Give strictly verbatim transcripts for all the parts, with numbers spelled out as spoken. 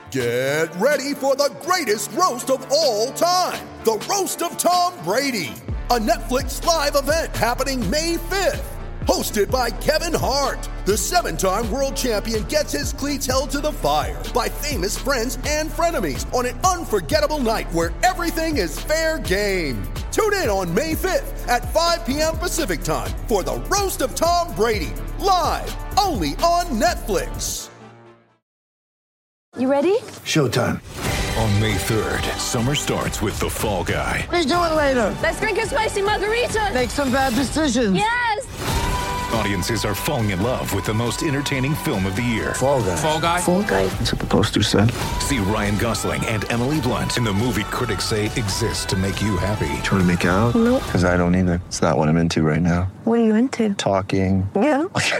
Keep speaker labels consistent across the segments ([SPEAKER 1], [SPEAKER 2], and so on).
[SPEAKER 1] Get ready for the greatest roast of all time, the Roast of Tom Brady, a Netflix live event happening May fifth. Hosted by Kevin Hart, the seven-time world champion gets his cleats held to the fire by famous friends and frenemies on an unforgettable night where everything is fair game. Tune in on May fifth at five p.m. Pacific time for the Roast of Tom Brady, live only on Netflix.
[SPEAKER 2] You ready?
[SPEAKER 3] Showtime.
[SPEAKER 4] On May third, summer starts with The Fall Guy.
[SPEAKER 3] Let's do it later.
[SPEAKER 2] Let's drink a spicy margarita.
[SPEAKER 3] Make some bad decisions.
[SPEAKER 2] Yes.
[SPEAKER 4] Audiences are falling in love with the most entertaining film of the year.
[SPEAKER 3] Fall Guy.
[SPEAKER 4] Fall Guy?
[SPEAKER 2] Fall Guy.
[SPEAKER 3] That's what the poster said.
[SPEAKER 4] See Ryan Gosling and Emily Blunt in the movie critics say exists to make you happy.
[SPEAKER 3] Trying to make it out?
[SPEAKER 2] Nope.
[SPEAKER 3] Because I don't either. It's not what I'm into right now.
[SPEAKER 2] What are you into?
[SPEAKER 3] Talking.
[SPEAKER 2] Yeah.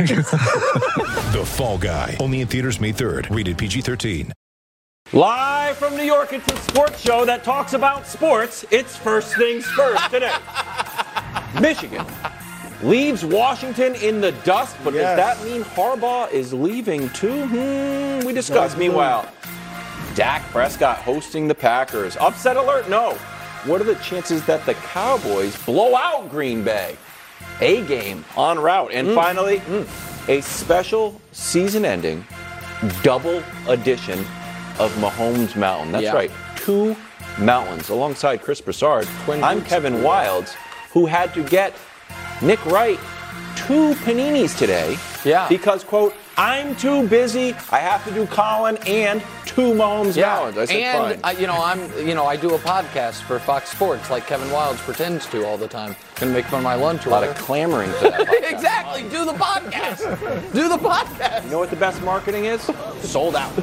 [SPEAKER 4] The Fall Guy. Only in theaters May third. Rated P G thirteen.
[SPEAKER 5] Live from New York, it's a sports show that talks about sports. It's First Things First today. Michigan leaves Washington in the dust, but yes. Does that mean Harbaugh is leaving too? Hmm, we discussed. Meanwhile, Dak Prescott hosting the Packers. Upset alert? No. What are the chances that the Cowboys blow out Green Bay? A game en route. And mm. finally, mm. a special season-ending double edition of Mahomes Mountain. That's yeah. right, two mountains alongside Chris Broussard. Twin I'm Kevin Wildes, who had to get Nick Wright two paninis today. Yeah. Because, quote, I'm too busy. I have to do Colin and two Mahomes
[SPEAKER 6] yeah.
[SPEAKER 5] Mountains. I said,
[SPEAKER 6] and
[SPEAKER 5] fine.
[SPEAKER 6] I, you know, I'm, you know, I do a podcast for Fox Sports, like Kevin Wildes pretends to all the time. Gonna make fun of my lunch.
[SPEAKER 5] A lot of clamoring for that podcast.
[SPEAKER 6] Exactly. Do the podcast. Do the podcast.
[SPEAKER 5] You know what the best marketing is? Sold out.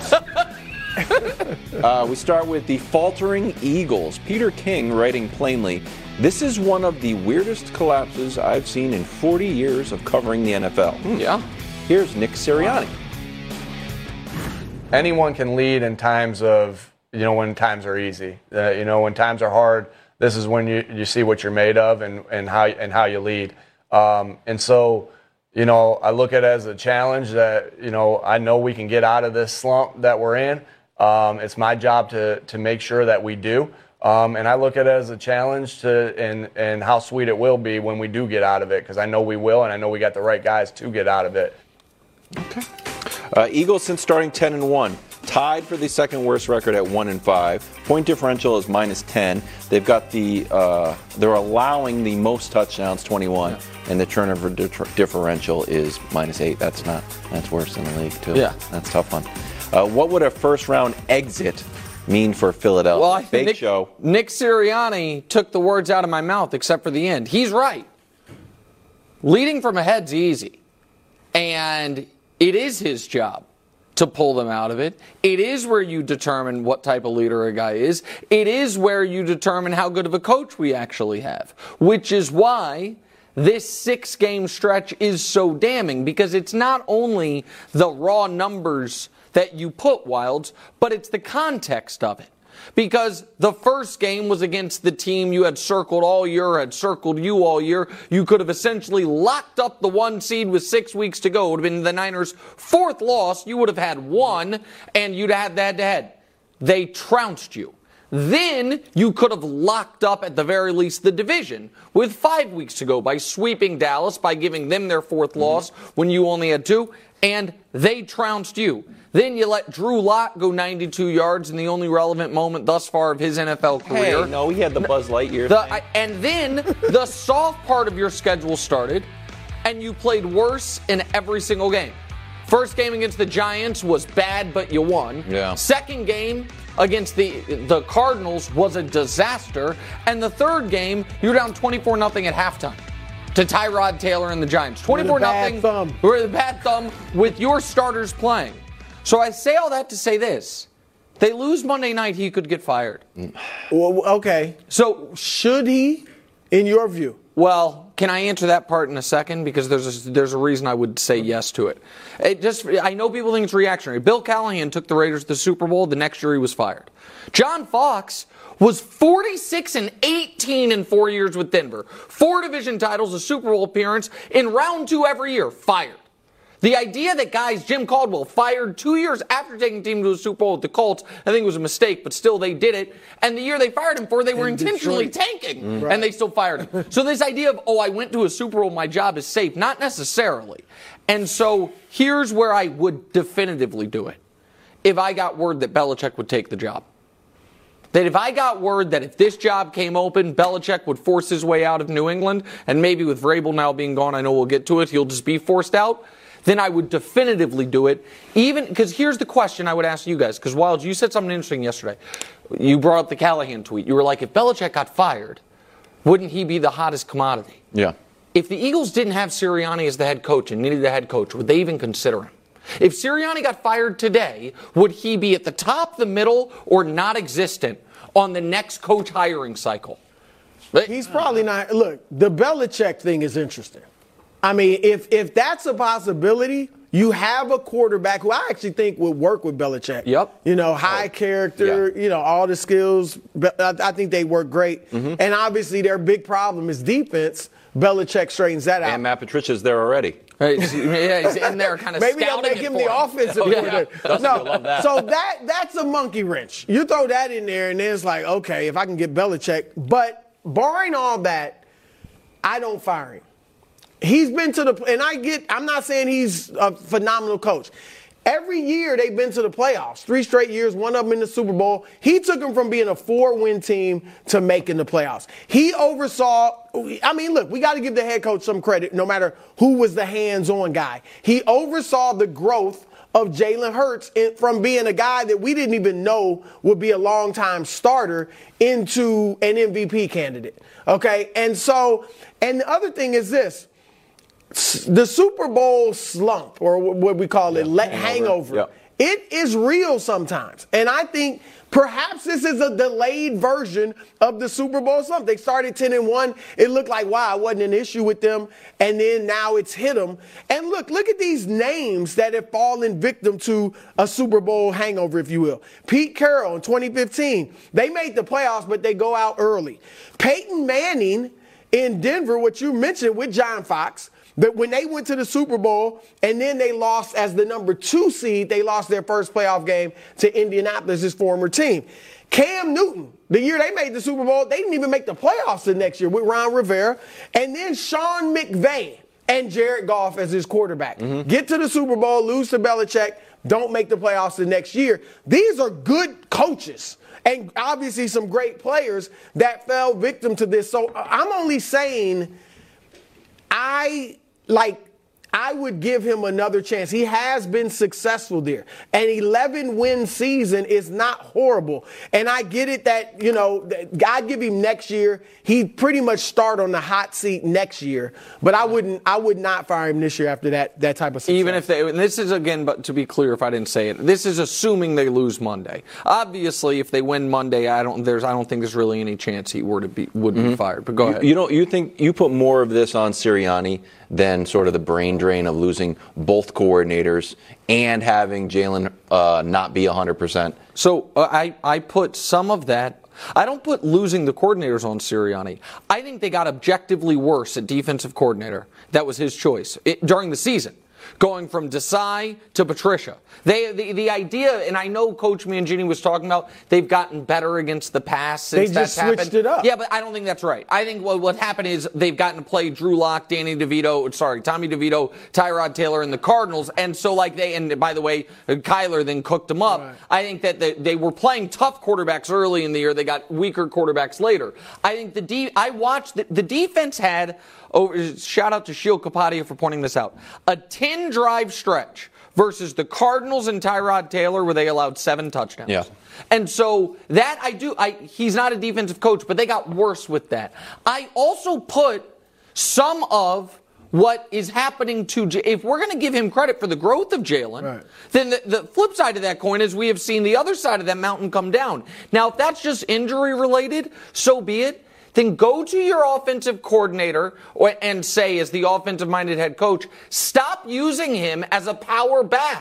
[SPEAKER 5] uh, we start with the faltering Eagles. Peter King writing plainly, this is one of the weirdest collapses I've seen in forty years of covering the N F L.
[SPEAKER 6] Mm. Yeah.
[SPEAKER 5] Here's Nick Sirianni.
[SPEAKER 7] Anyone can lead in times of, you know, when times are easy. Uh, you know, when times are hard, this is when you, you see what you're made of and, and how and how you lead. Um, and so, you know, I look at it as a challenge that, you know, I know we can get out of this slump that we're in. Um, it's my job to to make sure that we do. Um, and I look at it as a challenge to and, and how sweet it will be when we do get out of it, because I know we will, and I know we got the right guys to get out of it.
[SPEAKER 5] Okay. Uh, Eagles since starting ten and one, tied for the second worst record at one and five. Point differential is minus ten. They've got the uh, they're allowing the most touchdowns, twenty-one, yeah. and the turnover di- differential is minus eight. That's not that's worse than the league too.
[SPEAKER 6] Yeah,
[SPEAKER 5] that's a tough one. Uh, what would a first round exit mean for Philadelphia?
[SPEAKER 6] Well, I
[SPEAKER 5] Fake
[SPEAKER 6] Nick,
[SPEAKER 5] show.
[SPEAKER 6] Nick Sirianni took the words out of my mouth, except for the end. He's right. Leading from ahead's easy, and it is his job to pull them out of it. It is where you determine what type of leader a guy is. It is where you determine how good of a coach we actually have, which is why this six-game stretch is so damning, because it's not only the raw numbers that you put, Wildes, but it's the context of it. Because the first game was against the team you had circled all year, had circled you all year. You could have essentially locked up the one seed with six weeks to go. It would have been the Niners' fourth loss. You would have had one, and you'd have had the head-to-head. They trounced you. Then you could have locked up, at the very least, the division with five weeks to go by sweeping Dallas, by giving them their fourth mm-hmm. loss when you only had two, and they trounced you. Then you let Drew Lock go ninety-two yards in the only relevant moment thus far of his N F L career.
[SPEAKER 5] Hey, no, he had the Buzz Lightyear
[SPEAKER 6] the,
[SPEAKER 5] thing.
[SPEAKER 6] I, and then the soft part of your schedule started, and you played worse in every single game. First game against the Giants was bad, but you won.
[SPEAKER 5] Yeah.
[SPEAKER 6] Second game against the the Cardinals was a disaster. And the third game, you were down twenty-four nothing at halftime to Tyrod Taylor and the Giants. twenty-four nothing. We're the bad thumb with your starters playing. So I say all that to say this. They lose Monday night, he could get fired.
[SPEAKER 8] Well, okay.
[SPEAKER 6] So
[SPEAKER 8] should he, in your view?
[SPEAKER 6] Well, can I answer that part in a second? Because there's a, there's a reason I would say yes to it. It just I know people think it's reactionary. Bill Callahan took the Raiders to the Super Bowl. The next year he was fired. John Fox was forty-six and eighteen in four years with Denver. Four division titles, a Super Bowl appearance in round two every year. Fired. The idea that guys, Jim Caldwell fired two years after taking the team to a Super Bowl with the Colts, I think it was a mistake, but still they did it. And the year they fired him for, they were
[SPEAKER 8] In
[SPEAKER 6] intentionally
[SPEAKER 8] Detroit.
[SPEAKER 6] tanking,
[SPEAKER 8] Mm.
[SPEAKER 6] and they still fired him. So this idea of, oh, I went to a Super Bowl, my job is safe, not necessarily. And so here's where I would definitively do it. If I got word that Belichick would take the job. That if I got word that if this job came open, Belichick would force his way out of New England, and maybe with Vrabel now being gone, I know we'll get to it, he'll just be forced out, then I would definitively do it. Even because here's the question I would ask you guys, because Wild, you said something interesting yesterday. You brought up the Callahan tweet. You were like, if Belichick got fired, wouldn't he be the hottest commodity?
[SPEAKER 5] Yeah.
[SPEAKER 6] If the Eagles didn't have Sirianni as the head coach and needed a head coach, would they even consider him? If Sirianni got fired today, would he be at the top, the middle, or not existent on the next coach hiring cycle?
[SPEAKER 8] He's probably not. Look, the Belichick thing is interesting. I mean, if if that's a possibility, you have a quarterback who I actually think would work with Belichick.
[SPEAKER 6] Yep.
[SPEAKER 8] You know, high character,
[SPEAKER 5] yeah.
[SPEAKER 8] you know, all the skills. But I, I think they work great.
[SPEAKER 5] Mm-hmm.
[SPEAKER 8] And obviously their big problem is defense. Belichick straightens that out.
[SPEAKER 5] And Matt Patricia's there already.
[SPEAKER 6] Right, yeah, he's in there kind of
[SPEAKER 8] Maybe they'll
[SPEAKER 6] scouting
[SPEAKER 8] make
[SPEAKER 6] it
[SPEAKER 8] him
[SPEAKER 6] for
[SPEAKER 8] the
[SPEAKER 6] him.
[SPEAKER 8] offensive
[SPEAKER 6] Oh, yeah.
[SPEAKER 8] coordinator.
[SPEAKER 5] Dustin
[SPEAKER 8] No,
[SPEAKER 5] will love that.
[SPEAKER 8] so that that's a monkey wrench. You throw that in there, and then it's like, okay, if I can get Belichick. But barring all that, I don't fire him. He's been to the, and I get, I'm not saying he's a phenomenal coach. Every year they've been to the playoffs, three straight years, one of them in the Super Bowl. He took them from being a four-win team to making the playoffs. He oversaw, I mean, look, we got to give the head coach some credit, no matter who was the hands-on guy. He oversaw the growth of Jalen Hurts in, from being a guy that we didn't even know would be a long-time starter into an M V P candidate. Okay, and so, and the other thing is this. The Super Bowl slump, or what we call it, yeah, hangover, hangover
[SPEAKER 5] yeah.
[SPEAKER 8] It is real sometimes. And I think perhaps this is a delayed version of the Super Bowl slump. They started ten and one. It looked like, wow, it wasn't an issue with them. And then now it's hit them. And look, look at these names that have fallen victim to a Super Bowl hangover, if you will. Pete Carroll in twenty fifteen. They made the playoffs, but they go out early. Peyton Manning in Denver, what you mentioned with John Fox, that when they went to the Super Bowl and then they lost as the number two seed, they lost their first playoff game to Indianapolis, his former team. Cam Newton, the year they made the Super Bowl, they didn't even make the playoffs the next year with Ron Rivera. And then Sean McVay and Jared Goff as his quarterback. Mm-hmm. Get to the Super Bowl, lose to Belichick, don't make the playoffs the next year. These are good coaches. And obviously some great players that fell victim to this. So I'm only saying I, like, I would give him another chance. He has been successful there. An eleven-win season is not horrible. And I get it that, you know, I'd give him next year. He'd pretty much start on the hot seat next year. But I wouldn't, I would not fire him this year after that, that type of success.
[SPEAKER 6] Even if they, and this is, again, but to be clear, if I didn't say it, this is assuming they lose Monday. Obviously, if they win Monday, I don't, there's, I don't think there's really any chance he were to be, would mm-hmm. be fired. But go ahead.
[SPEAKER 5] You, you know, you think you put more of this on Sirianni than sort of the brain drain of losing both coordinators and having Jalen uh, not be one hundred percent.
[SPEAKER 6] So uh, I, I put some of that. I don't put losing the coordinators on Sirianni. I think they got objectively worse at defensive coordinator. That was his choice it, during the season. Going from Desai to Patricia. They, the, the idea, and I know Coach Mangini was talking about, they've gotten better against the pass since
[SPEAKER 8] they
[SPEAKER 6] that's
[SPEAKER 8] just switched
[SPEAKER 6] happened.
[SPEAKER 8] it up.
[SPEAKER 6] Yeah, but I don't think that's right. I think what, what happened is they've gotten to play Drew Lock, Danny DeVito, sorry, Tommy DeVito, Tyrod Taylor, and the Cardinals. And so, like, they, and by the way, Kyler then cooked them up. Right. I think that they, they were playing tough quarterbacks early in the year. They got weaker quarterbacks later. I think the de- I watched, the, the defense had, oh, shout out to Sheil Kapadia for pointing this out, a ten-drive stretch versus the Cardinals and Tyrod Taylor where they allowed seven touchdowns.
[SPEAKER 5] Yeah.
[SPEAKER 6] And so that I do, I, he's not a defensive coach, but they got worse with that. I also put some of what is happening to, if we're going to give him credit for the growth of Jalen, right. then the, the flip side of that coin is we have seen the other side of that mountain come down. Now, if that's just injury related, so be it. Then go to your offensive coordinator and say, as the offensive-minded head coach, stop using him as a power back.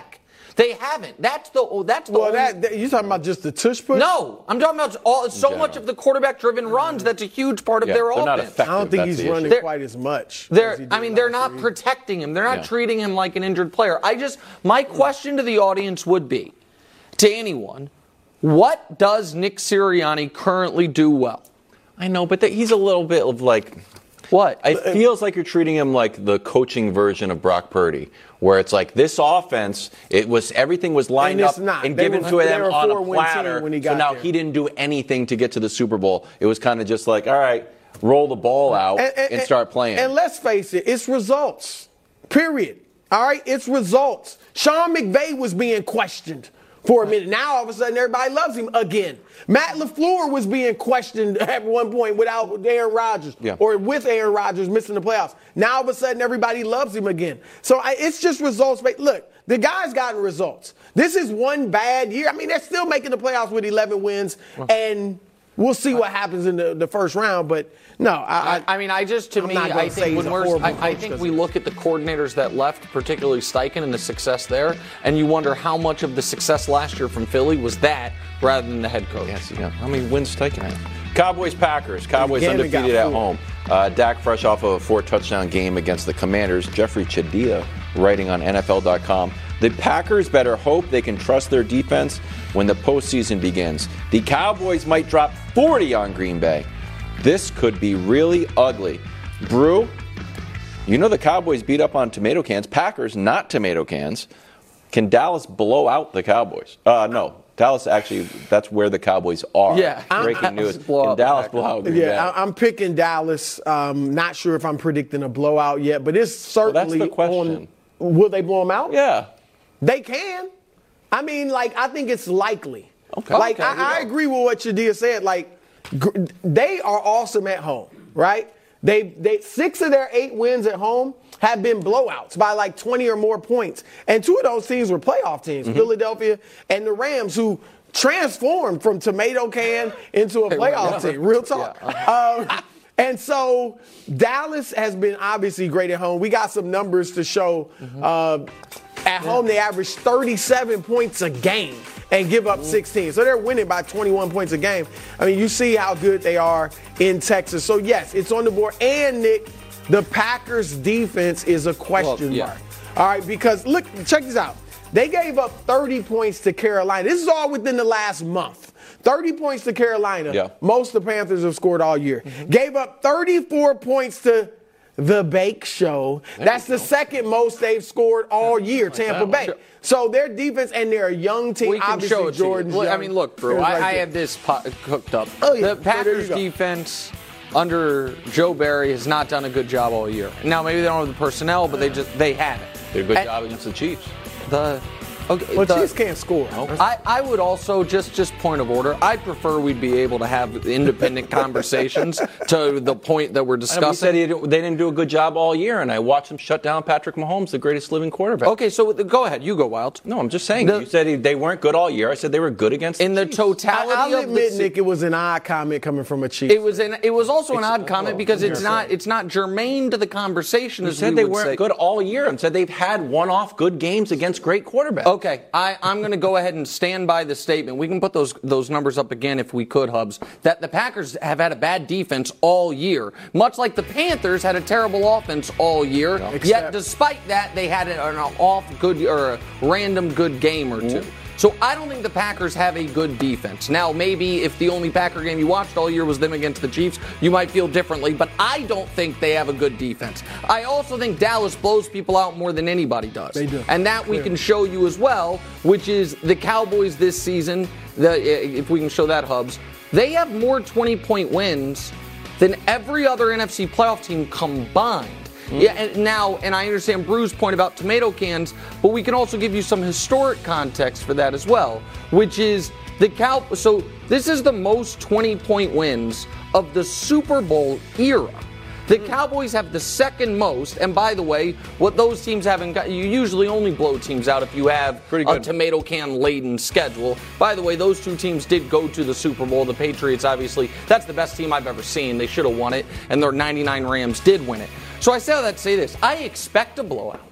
[SPEAKER 6] They haven't. That's the that's the
[SPEAKER 8] Well,
[SPEAKER 6] only,
[SPEAKER 8] that, that you talking about just the tush push?
[SPEAKER 6] No, I'm talking about all, so much of the quarterback-driven runs. That's a huge part of
[SPEAKER 9] Yeah,
[SPEAKER 6] their
[SPEAKER 9] they're
[SPEAKER 6] offense.
[SPEAKER 9] not effective.
[SPEAKER 8] I don't think
[SPEAKER 9] That's
[SPEAKER 8] he's
[SPEAKER 9] the issue.
[SPEAKER 8] running
[SPEAKER 6] They're-
[SPEAKER 8] quite as much.
[SPEAKER 6] They're,
[SPEAKER 8] as he did
[SPEAKER 6] I mean, they're
[SPEAKER 8] last
[SPEAKER 6] not
[SPEAKER 8] year.
[SPEAKER 6] protecting him. They're not
[SPEAKER 9] Yeah.
[SPEAKER 6] treating him like an injured player. I just, my question to the audience would be, to anyone, what does Nick Sirianni currently do well?
[SPEAKER 9] I know, but that he's a little bit of like.
[SPEAKER 6] What?
[SPEAKER 9] It feels like you're treating him like the coaching version of Brock Purdy, where it's like this offense, it was everything was lined
[SPEAKER 8] And it's
[SPEAKER 9] up
[SPEAKER 8] not.
[SPEAKER 9] and
[SPEAKER 8] They
[SPEAKER 9] given
[SPEAKER 8] were-
[SPEAKER 9] to
[SPEAKER 8] they
[SPEAKER 9] them
[SPEAKER 8] were
[SPEAKER 9] on a
[SPEAKER 8] four-win team
[SPEAKER 9] platter.
[SPEAKER 8] when he
[SPEAKER 9] so
[SPEAKER 8] got
[SPEAKER 9] now
[SPEAKER 8] there.
[SPEAKER 9] he didn't do anything to get to the Super Bowl. It was kind of just like, all right, roll the ball out and, start playing.
[SPEAKER 8] And let's face it, it's results. Period. All right, it's results. Sean McVay was being questioned for a minute. Now all of a sudden everybody loves him again. Matt LaFleur was being questioned at one point without Aaron Rodgers
[SPEAKER 9] Yeah.
[SPEAKER 8] or with Aaron Rodgers missing the playoffs. Now all of a sudden everybody loves him again. So I, it's just results. Look, the guy's gotten results. This is one bad year. I mean, they're still making the playoffs with eleven wins, and we'll see what happens in the, the first round. But no, I, I,
[SPEAKER 6] I mean, I just, to
[SPEAKER 8] I'm
[SPEAKER 6] me,
[SPEAKER 8] not gonna
[SPEAKER 6] I
[SPEAKER 8] say
[SPEAKER 6] think
[SPEAKER 8] he's
[SPEAKER 6] when
[SPEAKER 8] a
[SPEAKER 6] we're,
[SPEAKER 8] horrible
[SPEAKER 6] I, I
[SPEAKER 8] coach
[SPEAKER 6] think
[SPEAKER 8] 'cause-
[SPEAKER 6] we look at the coordinators that left, particularly Steichen and the success there, and you wonder how much of the success last year from Philly was that rather than the head coach.
[SPEAKER 9] Yes, yeah. How many wins taken out? Cowboys, Packers. Cowboys
[SPEAKER 8] Again, they got
[SPEAKER 9] undefeated at
[SPEAKER 8] four.
[SPEAKER 9] home. Uh, Dak fresh off of a four-touchdown game against the Commanders. Jeffrey Chadia writing on N F L dot com. The Packers better hope they can trust their defense when the postseason begins. The Cowboys might drop forty on Green Bay. This could be really ugly. Brew, you know the Cowboys beat up on tomato cans. Packers, not tomato cans. Can Dallas blow out the Cowboys? Uh, no. Dallas actually, that's where the Cowboys are.
[SPEAKER 6] Yeah.
[SPEAKER 9] Breaking
[SPEAKER 6] Dallas
[SPEAKER 9] news.
[SPEAKER 6] blow
[SPEAKER 9] Can
[SPEAKER 6] out the
[SPEAKER 9] Dallas
[SPEAKER 6] Packers.
[SPEAKER 9] blow out Green Bay?
[SPEAKER 8] Yeah, I, I'm picking Dallas. Um, not sure if I'm predicting a blowout yet, but it's certainly
[SPEAKER 9] the question.
[SPEAKER 8] on. Will they blow them out?
[SPEAKER 9] Yeah.
[SPEAKER 8] They can. I mean, like, I think it's likely.
[SPEAKER 9] Okay.
[SPEAKER 8] Like,
[SPEAKER 6] Okay,
[SPEAKER 8] I, I
[SPEAKER 6] yeah.
[SPEAKER 8] agree with what Shadia said. Like, gr- they are awesome at home, right? They, they six of their eight wins at home have been blowouts by like twenty or more points. And two of those teams were playoff teams,
[SPEAKER 6] Mm-hmm.
[SPEAKER 8] Philadelphia and the Rams, who transformed from tomato can into a
[SPEAKER 6] They were,
[SPEAKER 8] playoff
[SPEAKER 6] yeah.
[SPEAKER 8] team. Real talk. Um, and so Dallas has been obviously great at home. We got some numbers to show. Uh, at home, they average thirty-seven points a game and give up sixteen. So they're winning by twenty-one points a game. I mean, you see how good they are in Texas. So, yes, it's on the board. And, Nick, the Packers' defense is a question
[SPEAKER 6] Well, yeah.
[SPEAKER 8] mark. All right, because, look, check this out. They gave up thirty points to Carolina. This is all within the last month. thirty points to Carolina.
[SPEAKER 9] Yeah.
[SPEAKER 8] Most of the Panthers have scored all year. Gave up thirty-four points to the Bake Show. That's the second most they've scored all year, Tampa Bay. So their defense, and they're a young team.
[SPEAKER 6] We can
[SPEAKER 8] Obviously,
[SPEAKER 6] show it to you.
[SPEAKER 8] Jordan's
[SPEAKER 6] Look, I
[SPEAKER 8] young.
[SPEAKER 6] meing, look, bro,
[SPEAKER 8] Here's
[SPEAKER 6] I,
[SPEAKER 8] right
[SPEAKER 6] I
[SPEAKER 8] there.
[SPEAKER 6] have this pot cooked up.
[SPEAKER 8] Oh, yeah.
[SPEAKER 6] The
[SPEAKER 8] So there you
[SPEAKER 6] Packers
[SPEAKER 8] go.
[SPEAKER 6] defense under Joe Barry has not done a good job all year. Now, maybe they don't have the personnel, but they just they haven't.
[SPEAKER 9] Did a good
[SPEAKER 6] And
[SPEAKER 9] job against the Chiefs.
[SPEAKER 6] The okay,
[SPEAKER 8] Well,
[SPEAKER 6] the-
[SPEAKER 8] Chiefs can't score.
[SPEAKER 6] I, I would also, just just point of order, I'd prefer we'd be able to have independent conversations to the point that we're
[SPEAKER 9] And we said
[SPEAKER 6] discussing.
[SPEAKER 9] he, they didn't do a good job all year, and I watched them shut down Patrick Mahomes, the greatest living quarterback.
[SPEAKER 6] Okay, so go ahead. You go, Wild.
[SPEAKER 9] No, I'm just saying.
[SPEAKER 6] The-
[SPEAKER 9] you said he, they weren't good all year. I said they were good against
[SPEAKER 6] In the
[SPEAKER 9] Chiefs.
[SPEAKER 6] totality
[SPEAKER 8] I'll
[SPEAKER 6] of
[SPEAKER 8] admit,
[SPEAKER 6] the
[SPEAKER 8] Nick, it was an odd comment coming from a Chief.
[SPEAKER 6] It was an, it was also an odd comment because it's not it's not germane to the conversation.
[SPEAKER 9] You
[SPEAKER 6] as
[SPEAKER 9] said
[SPEAKER 6] we
[SPEAKER 9] they
[SPEAKER 6] would
[SPEAKER 9] weren't
[SPEAKER 6] say.
[SPEAKER 9] good all year, and said they've had one-off good games against great quarterbacks.
[SPEAKER 6] Okay, I, I'm going to go ahead and stand by the statement. We can put those those numbers up again if we could, Hubs. That the Packers have had a bad defense all year, much like the Panthers had a terrible offense all year.
[SPEAKER 8] Except-
[SPEAKER 6] Yet, despite that, they had an off good or a random good game or two. So I don't think the Packers have a good defense. Now, maybe if the only Packer game you watched all year was them against the Chiefs, you might feel differently, but I don't think they have a good defense. I also think Dallas blows people out more than anybody does.
[SPEAKER 8] They do.
[SPEAKER 6] And that we can show you as well, which is the Cowboys this season, the, if we can show that, Hubs, they have more twenty-point wins than every other N F C playoff team combined. Yeah, and now, and I understand Brew's point about tomato cans, but we can also give you some historic context for that as well, which is the Cow. So this is the most twenty-point wins of the Super Bowl era. The Cowboys have the second most, and by the way, what those teams haven't got, you usually only blow teams out if you have
[SPEAKER 9] Pretty
[SPEAKER 6] a
[SPEAKER 9] good.
[SPEAKER 6] tomato can laden schedule. By the way, those two teams did go to the Super Bowl. The Patriots, obviously, that's the best team I've ever seen. They should have won it, and their ninety-nine Rams did win it. So I say all that to say this. I expect a blowout.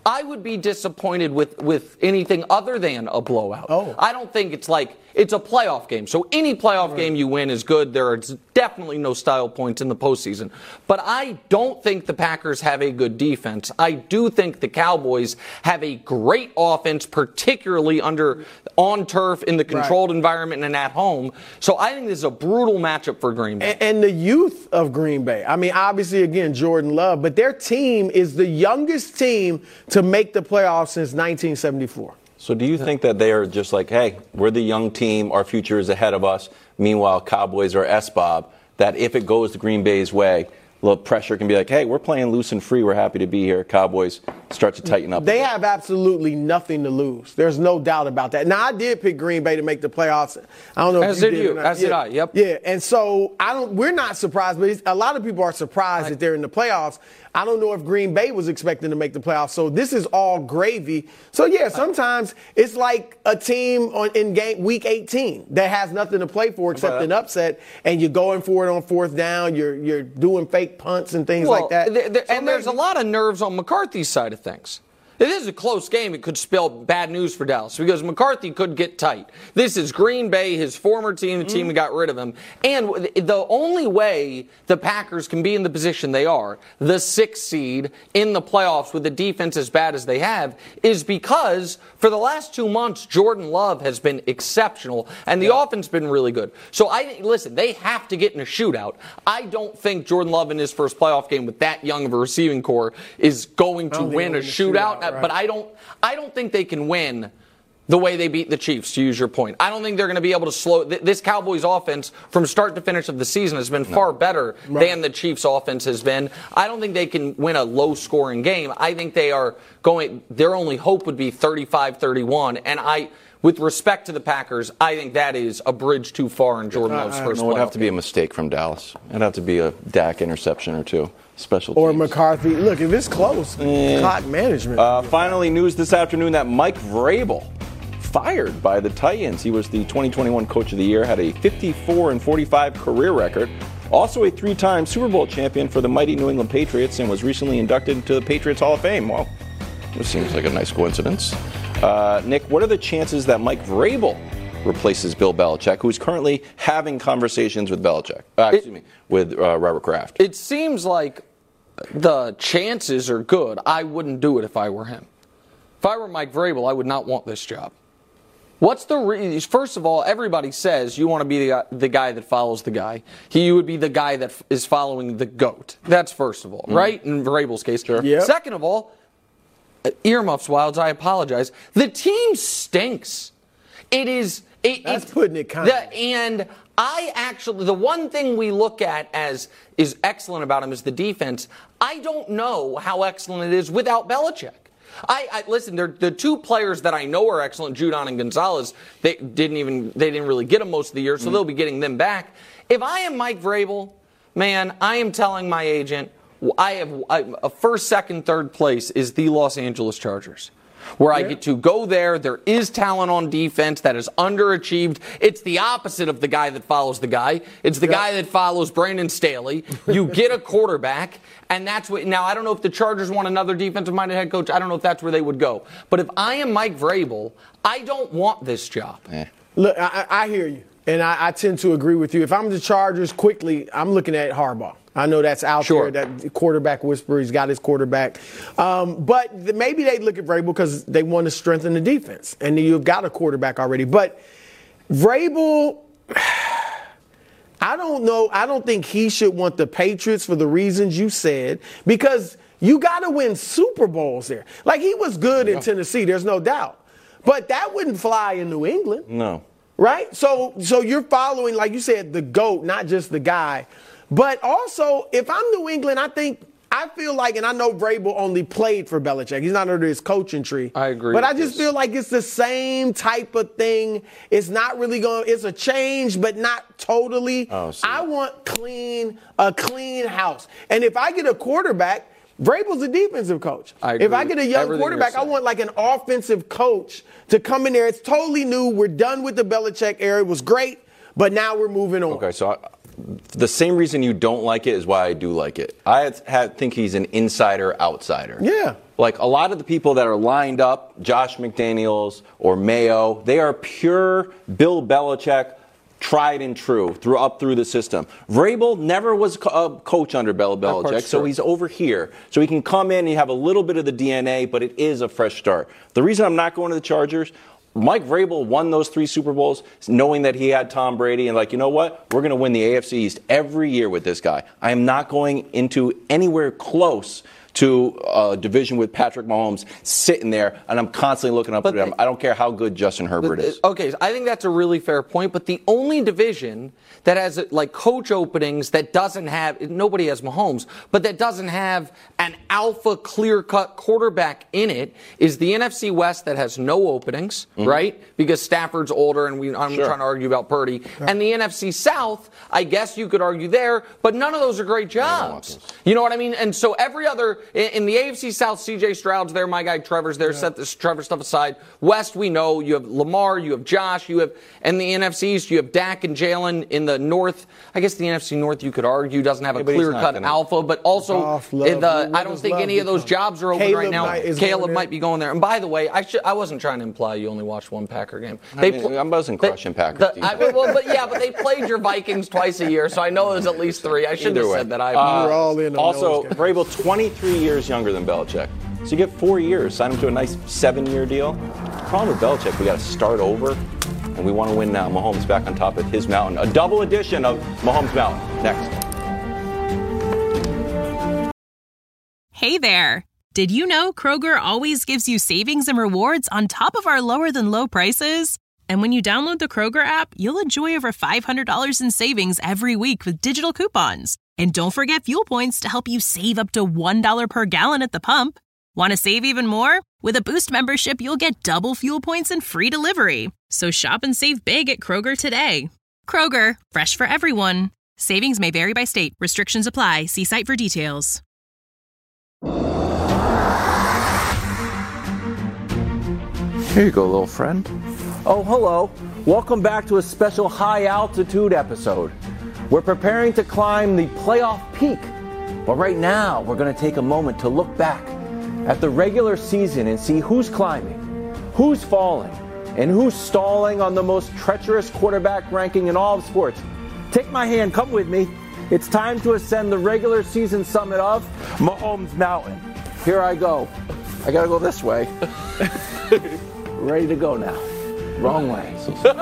[SPEAKER 6] I would be disappointed with, with anything other than a blowout.
[SPEAKER 8] Oh.
[SPEAKER 6] I don't think it's like, it's a playoff game. So any playoff right. game you win is good. There are definitely no style points in the postseason. But I don't think the Packers have a good defense. I do think the Cowboys have a great offense, particularly under on turf in the controlled right. environment and at home. So I think this is a brutal matchup for Green Bay.
[SPEAKER 8] And, and the youth of Green Bay. I mean, obviously, again, Jordan Love, but their team is the youngest team to make the playoffs since nineteen seventy-four.
[SPEAKER 9] So do you think that they are just like, hey, we're the young team, our future is ahead of us, meanwhile Cowboys are S B O B, that if it goes the Green Bay's way, a little pressure can be like, hey, we're playing loose and free, we're happy to be here. Cowboys start to tighten up.
[SPEAKER 8] They have absolutely nothing to lose. There's no doubt about that. Now, I did pick Green Bay to make the playoffs. I don't know
[SPEAKER 6] As
[SPEAKER 8] if you
[SPEAKER 6] did
[SPEAKER 8] did
[SPEAKER 6] you.
[SPEAKER 8] or not.
[SPEAKER 6] As
[SPEAKER 8] yeah.
[SPEAKER 6] did I, yep.
[SPEAKER 8] Yeah, and so I don't. We're not surprised, but it's, a lot of people are surprised I, that they're in the playoffs. I don't know if Green Bay was expecting to make the playoffs, so this is all gravy. So, yeah, sometimes it's like a team on, in game week eighteen that has nothing to play for except an upset, and you're going for it on fourth down, you're you're doing fake punts and things
[SPEAKER 6] well,
[SPEAKER 8] like that.
[SPEAKER 6] Th- th-
[SPEAKER 8] so
[SPEAKER 6] and there's a lot of nerves on McCarthy's side of things. If this is a close game, it could spell bad news for Dallas because McCarthy could get tight. This is Green Bay, his former team, the team that got rid of him. And the only way the Packers can be in the position they are, the sixth seed in the playoffs with a defense as bad as they have, is because for the last two months, Jordan Love has been exceptional and the yeah. offense has been really good. So, I listen, they have to get in a shootout. I don't think Jordan Love in his first playoff game with that young of a receiving core is going to win a shootout. shootout. Right. But I don't I don't think they can win the way they beat the Chiefs, to use your point. I don't think they're going to be able to slow – this Cowboys offense from start to finish of the season has been no. far better right. than the Chiefs offense has been. I don't think they can win a low-scoring game. I think they are going – their only hope would be thirty-five thirty-one. And I – with respect to the Packers, I think that is a bridge too far in Jordan Love's first
[SPEAKER 9] playoff. It would have to be a mistake from Dallas. It would have to be a Dak interception or two. Special
[SPEAKER 8] or
[SPEAKER 9] teams.
[SPEAKER 8] McCarthy. Look, if it's close, eh. clock management.
[SPEAKER 9] Uh, finally, news this afternoon that Mike Vrabel fired by the Titans. He was the twenty twenty-one Coach of the Year, had a fifty-four and forty-five career record, also a three-time Super Bowl champion for the mighty New England Patriots, and was recently inducted into the Patriots Hall of Fame. Well, this seems like a nice coincidence. Uh, Nick, what are the chances that Mike Vrabel replaces Bill Belichick, who's currently having conversations with Belichick? Uh, excuse it, me, with uh, Robert Kraft.
[SPEAKER 6] It seems like the chances are good. I wouldn't do it if I were him. If I were Mike Vrabel, I would not want this job. What's the re- First of all, everybody says you want to be the, the guy that follows the guy. He you would be the guy that f- is following the GOAT. That's first of all, mm. right? In Vrabel's case.
[SPEAKER 8] Sure. Yep.
[SPEAKER 6] Second of all, earmuffs, Wilds, I apologize. The team stinks. It is... It,
[SPEAKER 8] That's
[SPEAKER 6] it,
[SPEAKER 8] putting it kind
[SPEAKER 6] the, And I actually, the one thing we look at as is excellent about him is the defense. I don't know how excellent it is without Belichick. I, I listen. The two players that I know are excellent, Judon and Gonzalez. They didn't even they didn't really get them most of the year, so mm. they'll be getting them back. If I am Mike Vrabel, man, I am telling my agent I have I, a first, second, third place is the Los Angeles Chargers. Where yeah. I get to go there. There is talent on defense that is underachieved. It's the opposite of the guy that follows the guy. It's the yeah. guy that follows Brandon Staley. You get a quarterback, and that's what. Now, I don't know if the Chargers want another defensive-minded head coach. I don't know if that's where they would go. But if I am Mike Vrabel, I don't want this job.
[SPEAKER 9] Eh.
[SPEAKER 8] Look, I, I hear you, and I, I tend to agree with you. If I'm the Chargers, quickly, I'm looking at Harbaugh. I know that's out
[SPEAKER 6] sure.
[SPEAKER 8] there, that quarterback whisperer. He's got his quarterback. Um, but maybe they look at Vrabel because they want to strengthen the defense. And you've got a quarterback already. But Vrabel, I don't know. I don't think he should want the Patriots for the reasons you said. Because you got to win Super Bowls there. Like, he was good yeah. in Tennessee, there's no doubt. But that wouldn't fly in New England.
[SPEAKER 9] No.
[SPEAKER 8] Right? So, so you're following, like you said, the GOAT, not just the guy. But also, if I'm New England, I think, I feel like, and I know Vrabel only played for Belichick. He's not under his coaching tree.
[SPEAKER 6] I agree.
[SPEAKER 8] But I just this. feel like it's the same type of thing. It's not really going, it's a change, but not totally.
[SPEAKER 9] Oh,
[SPEAKER 8] I want clean, a clean house. And if I get a quarterback, Vrabel's a defensive coach.
[SPEAKER 6] I agree.
[SPEAKER 8] If I get a young
[SPEAKER 6] Everything
[SPEAKER 8] quarterback, I want like an offensive coach to come in there. It's totally new. We're done with the Belichick era. It was great, but now we're moving on.
[SPEAKER 9] Okay, so I, the same reason you don't like it is why I do like it. I had, had, think he's an insider outsider.
[SPEAKER 8] Yeah.
[SPEAKER 9] like a lot of the people that are lined up, Josh McDaniels or Mayo, they are pure Bill Belichick, tried and true, through up through the system. Vrabel never was a coach under Bill Belichick, so he's over here. So he can come in and have a little bit of the D N A, but it is a fresh start. The reason I'm not going to the Chargers, Mike Vrabel won those three Super Bowls knowing that he had Tom Brady and like, you know what? We're going to win the A F C East every year with this guy. I am not going into anywhere close to a division with Patrick Mahomes sitting there, and I'm constantly looking up but at him. I don't care how good Justin Herbert is.
[SPEAKER 6] Okay, so I think that's a really fair point, but the only division that has like coach openings that doesn't have, nobody has Mahomes, but that doesn't have an alpha clear-cut quarterback in it is the N F C West that has no openings, mm-hmm. right? Because Stafford's older, and we, I'm sure. trying to argue about Purdy. Right. And the N F C South, I guess you could argue there, but none of those are great jobs. You know what I mean? And so every other, in the A F C South, C J Stroud's there, my guy Trevor's there, yeah. set this Trevor stuff aside. West, we know, you have Lamar, you have Josh, you have, and the N F C East, you have Dak and Jalen. In the North, I guess the N F C North, you could argue, doesn't have a yeah, clear-cut alpha, but also, Goff, love, the, I don't think any of those jobs are open Caleb right now. Might, Caleb might be going there. And by the way, I should, I wasn't trying to imply you only watched one Packer game. They
[SPEAKER 9] I, mean, pl- I wasn't crushing Packers.
[SPEAKER 6] The, I, well, but yeah, but they played your Vikings twice a year, so I know there's at least three. I shouldn't have said that. I
[SPEAKER 9] uh, We're all in also, Vrabel, twenty-three years younger than Belichick. So you get four years, sign him to a nice seven-year deal. The problem with Belichick, we got to start over, and we want to win now. Mahomes back on top of his mountain. A double edition of Mahomes Mountain. Next.
[SPEAKER 10] Hey there. Did you know Kroger always gives you savings and rewards on top of our lower-than-low prices? And when you download the Kroger app, you'll enjoy over five hundred dollars in savings every week with digital coupons. And don't forget fuel points to help you save up to one dollar per gallon at the pump. Want to save even more? With a Boost membership, you'll get double fuel points and free delivery. So shop and save big at Kroger today. Kroger, fresh for everyone. Savings may vary by state. Restrictions apply. See site for details.
[SPEAKER 9] Here you go, little friend. Oh, hello. Welcome back to a special high-altitude episode. We're preparing to climb the playoff peak. But right now, we're going to take a moment to look back at the regular season and see who's climbing, who's falling, and who's stalling on the most treacherous quarterback ranking in all of sports. Take my hand, come with me. It's time to ascend the regular season summit of Mahomes Mountain. Here I go. I gotta go this way. Ready to go now. Wrong way.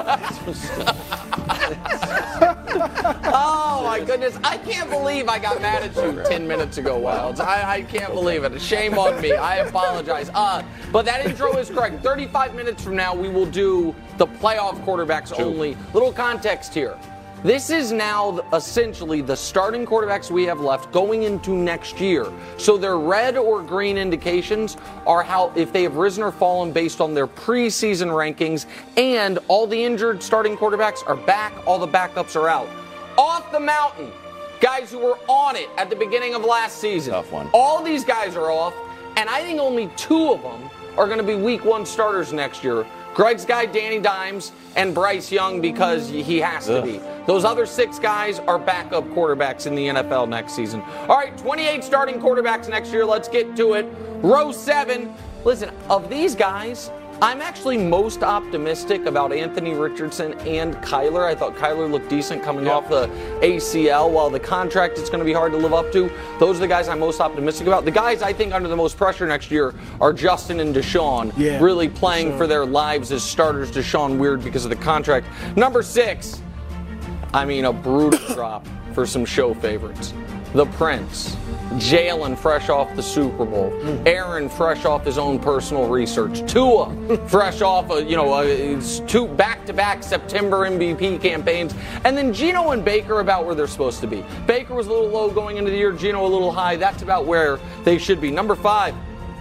[SPEAKER 6] Oh my goodness. I can't believe I got mad at you ten minutes ago, Wilds. I, I can't believe it. Shame on me. I apologize. Uh, but that intro is correct. thirty-five minutes from now, we will do the playoff quarterbacks only. Little context here. This is now essentially the starting quarterbacks we have left going into next year. So their red or green indications are how if they have risen or fallen based on their preseason rankings, and all the injured starting quarterbacks are back, all the backups are out. Off the mountain, guys who were on it at the beginning of last season.
[SPEAKER 9] Tough one.
[SPEAKER 6] All these guys are off, and I think only two of them are going to be week one starters next year. Greg's guy, Danny Dimes, and Bryce Young, because he has to be. Those other six guys are backup quarterbacks in the N F L next season. All right, twenty-eight starting quarterbacks next year. Let's get to it. Row seven. Listen, of these guys, I'm actually most optimistic about Anthony Richardson and Kyler. I thought Kyler looked decent coming yep. off the A C L. While the contract is going to be hard to live up to, those are the guys I'm most optimistic about. The guys I think under the most pressure next year are Justin and Deshaun, yeah, really playing Deshaun. for their lives as starters. Deshaun weird because of the contract. Number six, I mean a brutal drop for some show favorites. The Prince. Jalen, fresh off the Super Bowl. Aaron, fresh off his own personal research. Tua, fresh off a, you know, a, two back-to-back September M V P campaigns. And then Geno and Baker about where they're supposed to be. Baker was a little low going into the year. Geno a little high. That's about where they should be. Number five,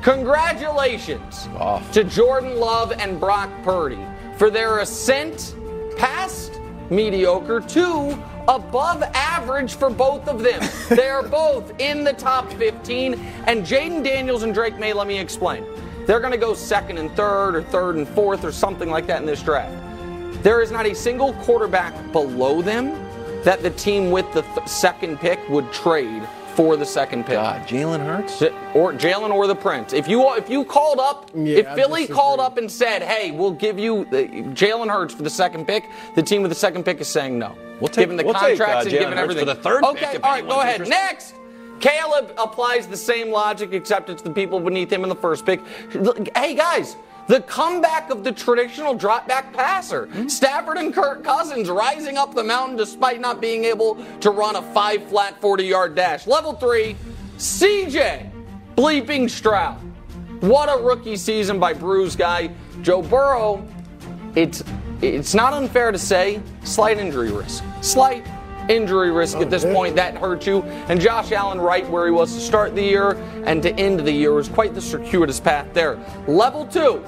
[SPEAKER 6] congratulations oh. to Jordan Love and Brock Purdy for their ascent past mediocre to above average for both of them. They are both in the top fifteen. And Jaden Daniels and Drake May, let me explain. They're going to go second and third or third and fourth or something like that in this draft. There is not a single quarterback below them that the team with the th- second pick would trade for the second pick.
[SPEAKER 9] God, Jalen Hurts?
[SPEAKER 6] Or Jalen or the Prince. If you if you called up,
[SPEAKER 8] Yeah,
[SPEAKER 6] if
[SPEAKER 8] I
[SPEAKER 6] Philly
[SPEAKER 8] disagree.
[SPEAKER 6] called up and said, hey, we'll give you the- Jalen Hurts for the second pick, the team with the second pick is saying no.
[SPEAKER 9] We'll take-
[SPEAKER 6] given the
[SPEAKER 9] we'll take,
[SPEAKER 6] contracts
[SPEAKER 9] uh,
[SPEAKER 6] and
[SPEAKER 9] Jalen
[SPEAKER 6] given
[SPEAKER 9] Hurts
[SPEAKER 6] everything.
[SPEAKER 9] for the third pick,
[SPEAKER 6] okay,
[SPEAKER 9] if
[SPEAKER 6] all right, go
[SPEAKER 9] anyone's
[SPEAKER 6] ahead.
[SPEAKER 9] interested.
[SPEAKER 6] Next. Caleb applies the same logic, except it's the people beneath him in the first pick. Hey, guys. The comeback of the traditional drop-back passer. Stafford and Kirk Cousins rising up the mountain despite not being able to run a five-flat forty-yard dash. Level three, C J bleeping Stroud. What a rookie season by Bruce guy. Joe Burrow, it's it's not unfair to say, slight injury risk. Slight injury risk at this point. That hurt you. And Josh Allen right where he was to start the year and to end the year was quite the circuitous path there. Level two,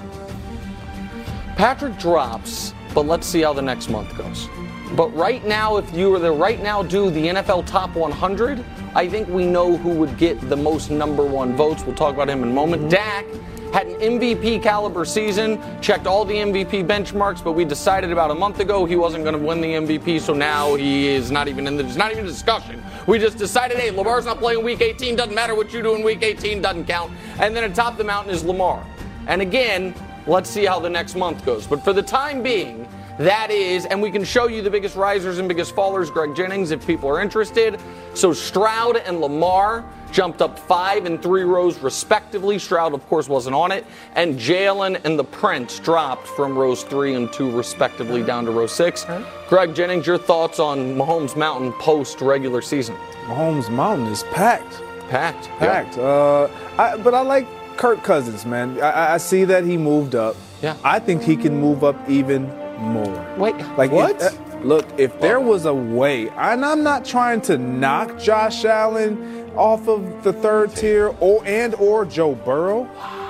[SPEAKER 6] Patrick drops, but let's see how the next month goes. But right now, if you were to right now do the N F L top one hundred, I think we know who would get the most number one votes. We'll talk about him in a moment. Dak had an M V P caliber season, checked all the M V P benchmarks, but we decided about a month ago he wasn't going to win the M V P, so now he is not even in the, it's not even a discussion. We just decided, hey, Lamar's not playing week eighteen, doesn't matter what you do in week eighteen, doesn't count. And then atop the mountain is Lamar. And again, let's see how the next month goes. But for the time being, that is, and we can show you the biggest risers and biggest fallers, Greg Jennings, if people are interested. So Stroud and Lamar jumped up five and three rows respectively. Stroud, of course, wasn't on it. And Jalen and the Prince dropped from rows three and two respectively down to row six. Greg Jennings, your thoughts on Mahomes Mountain post regular season?
[SPEAKER 11] Mahomes Mountain is packed.
[SPEAKER 6] Packed.
[SPEAKER 11] Packed. Uh, I, but I like Kirk Cousins, man. I, I see that he moved up.
[SPEAKER 6] Yeah.
[SPEAKER 11] I think he can move up even more.
[SPEAKER 6] Wait,
[SPEAKER 11] like
[SPEAKER 8] what?
[SPEAKER 11] If, uh, look, if there was a way, and I'm not trying to knock Josh Allen off of the third tier, or and or Joe Burrow,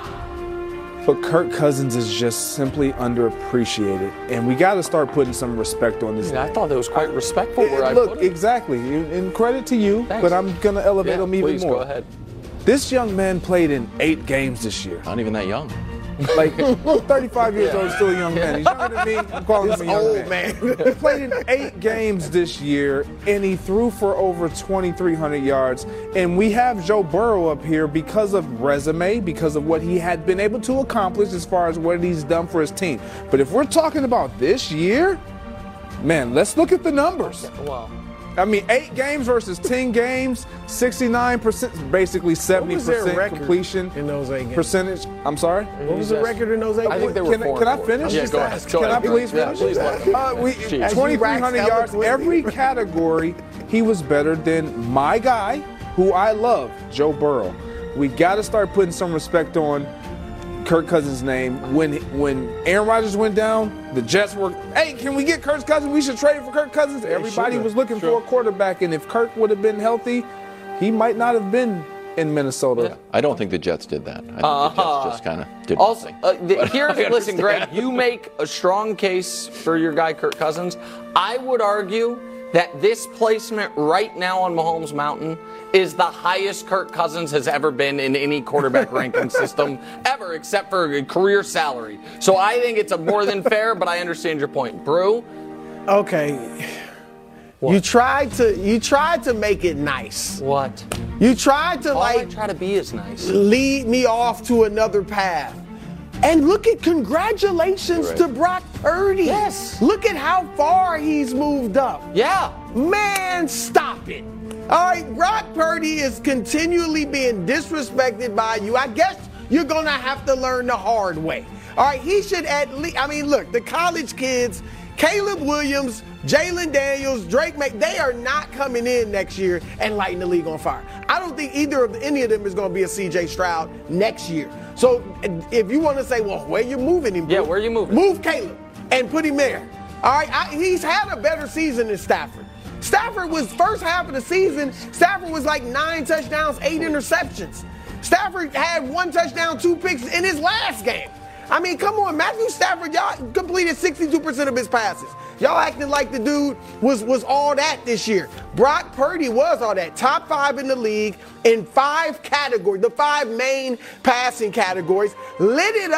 [SPEAKER 11] but Kirk Cousins is just simply underappreciated, and we got to start putting some respect on this.
[SPEAKER 6] Yeah, I thought that was quite respectful where I
[SPEAKER 11] Look,
[SPEAKER 6] put it.
[SPEAKER 11] exactly, and credit to you,
[SPEAKER 6] Thanks.
[SPEAKER 11] but I'm gonna elevate
[SPEAKER 6] Yeah,
[SPEAKER 11] him even
[SPEAKER 6] please,
[SPEAKER 11] more.
[SPEAKER 6] go ahead.
[SPEAKER 11] This young man played in eight games this year.
[SPEAKER 9] Not even that young.
[SPEAKER 11] Like, thirty-five years old, still a young man. He's younger than me. I'm calling him a young
[SPEAKER 8] old
[SPEAKER 11] man.
[SPEAKER 8] man.
[SPEAKER 11] He played in eight games this year, and he threw for over twenty-three hundred yards. And we have Joe Burrow up here because of resume, because of what he had been able to accomplish as far as what he's done for his team. But if we're talking about this year, man, let's look at the numbers.
[SPEAKER 6] Well,
[SPEAKER 11] I mean, eight games versus ten games, sixty-nine percent, basically seventy percent
[SPEAKER 8] their record
[SPEAKER 11] completion
[SPEAKER 8] in those eight games?
[SPEAKER 11] percentage. I'm sorry?
[SPEAKER 8] What was the record in those eight
[SPEAKER 6] I think they were
[SPEAKER 11] Can I-
[SPEAKER 6] four
[SPEAKER 11] can I
[SPEAKER 6] and four.
[SPEAKER 11] finish?
[SPEAKER 6] Yeah,
[SPEAKER 11] Just
[SPEAKER 6] go
[SPEAKER 11] ask.
[SPEAKER 6] ahead. Go
[SPEAKER 11] Can
[SPEAKER 6] ahead.
[SPEAKER 11] I please
[SPEAKER 6] Yeah,
[SPEAKER 11] finish?
[SPEAKER 6] please let me.
[SPEAKER 11] Uh, we,
[SPEAKER 6] Jeez.
[SPEAKER 8] As you
[SPEAKER 11] twenty-three hundred
[SPEAKER 8] wax
[SPEAKER 11] yards,
[SPEAKER 8] eloquently.
[SPEAKER 11] every category, he was better than my guy, who I love, Joe Burrow. We got to start putting some respect on Kirk Cousins' name. When when Aaron Rodgers went down, the Jets were, hey, can we get Kirk Cousins? We should trade for Kirk Cousins. Everybody
[SPEAKER 8] should've.
[SPEAKER 11] was looking for a quarterback, and if Kirk would have been healthy, he might not have been in Minnesota.
[SPEAKER 9] I don't think the Jets did that. I think
[SPEAKER 6] Uh-huh.
[SPEAKER 9] the Jets just kind of did
[SPEAKER 6] Also,
[SPEAKER 9] nothing.
[SPEAKER 6] uh, the,
[SPEAKER 9] But
[SPEAKER 6] here's
[SPEAKER 9] I
[SPEAKER 6] listen, Greg.
[SPEAKER 9] understand.
[SPEAKER 6] You make a strong case for your guy Kirk Cousins. I would argue that this placement right now on Mahomes Mountain is the highest Kirk Cousins has ever been in any quarterback ranking system ever, except for a career salary. So I think it's a more than fair, but I understand your point, Brew.
[SPEAKER 8] Okay. You tried to you tried to make it nice.
[SPEAKER 6] What?
[SPEAKER 8] You tried to
[SPEAKER 6] All I
[SPEAKER 8] like
[SPEAKER 6] try to be is nice.
[SPEAKER 8] lead me off to another path. And look at congratulations
[SPEAKER 9] Right.
[SPEAKER 8] to Brock Purdy.
[SPEAKER 6] Yes.
[SPEAKER 8] Look at how far he's moved up.
[SPEAKER 6] Yeah.
[SPEAKER 8] Man, stop it. All right, Brock Purdy is continually being disrespected by you. I guess you're going to have to learn the hard way. All right, he should at least, I mean, look, the college kids, Caleb Williams, Jalen Daniels, Drake May, they are not coming in next year and lighting the league on fire. I don't think either of any of them is going to be a C J Stroud next year. So if you want to say, well, where you moving him?
[SPEAKER 6] Yeah,
[SPEAKER 8] Bro?
[SPEAKER 6] where you moving?
[SPEAKER 8] Move Caleb and put him there. All right, I, he's had a better season than Stafford. Stafford was first half of the season, Stafford was like nine touchdowns, eight interceptions. Stafford had one touchdown, two picks in his last game. I mean, come on, Matthew Stafford, y'all completed sixty-two percent of his passes. Y'all acting like the dude was, was all that this year. Brock Purdy was all that. Top five in the league in five categories, the five main passing categories. Lit it up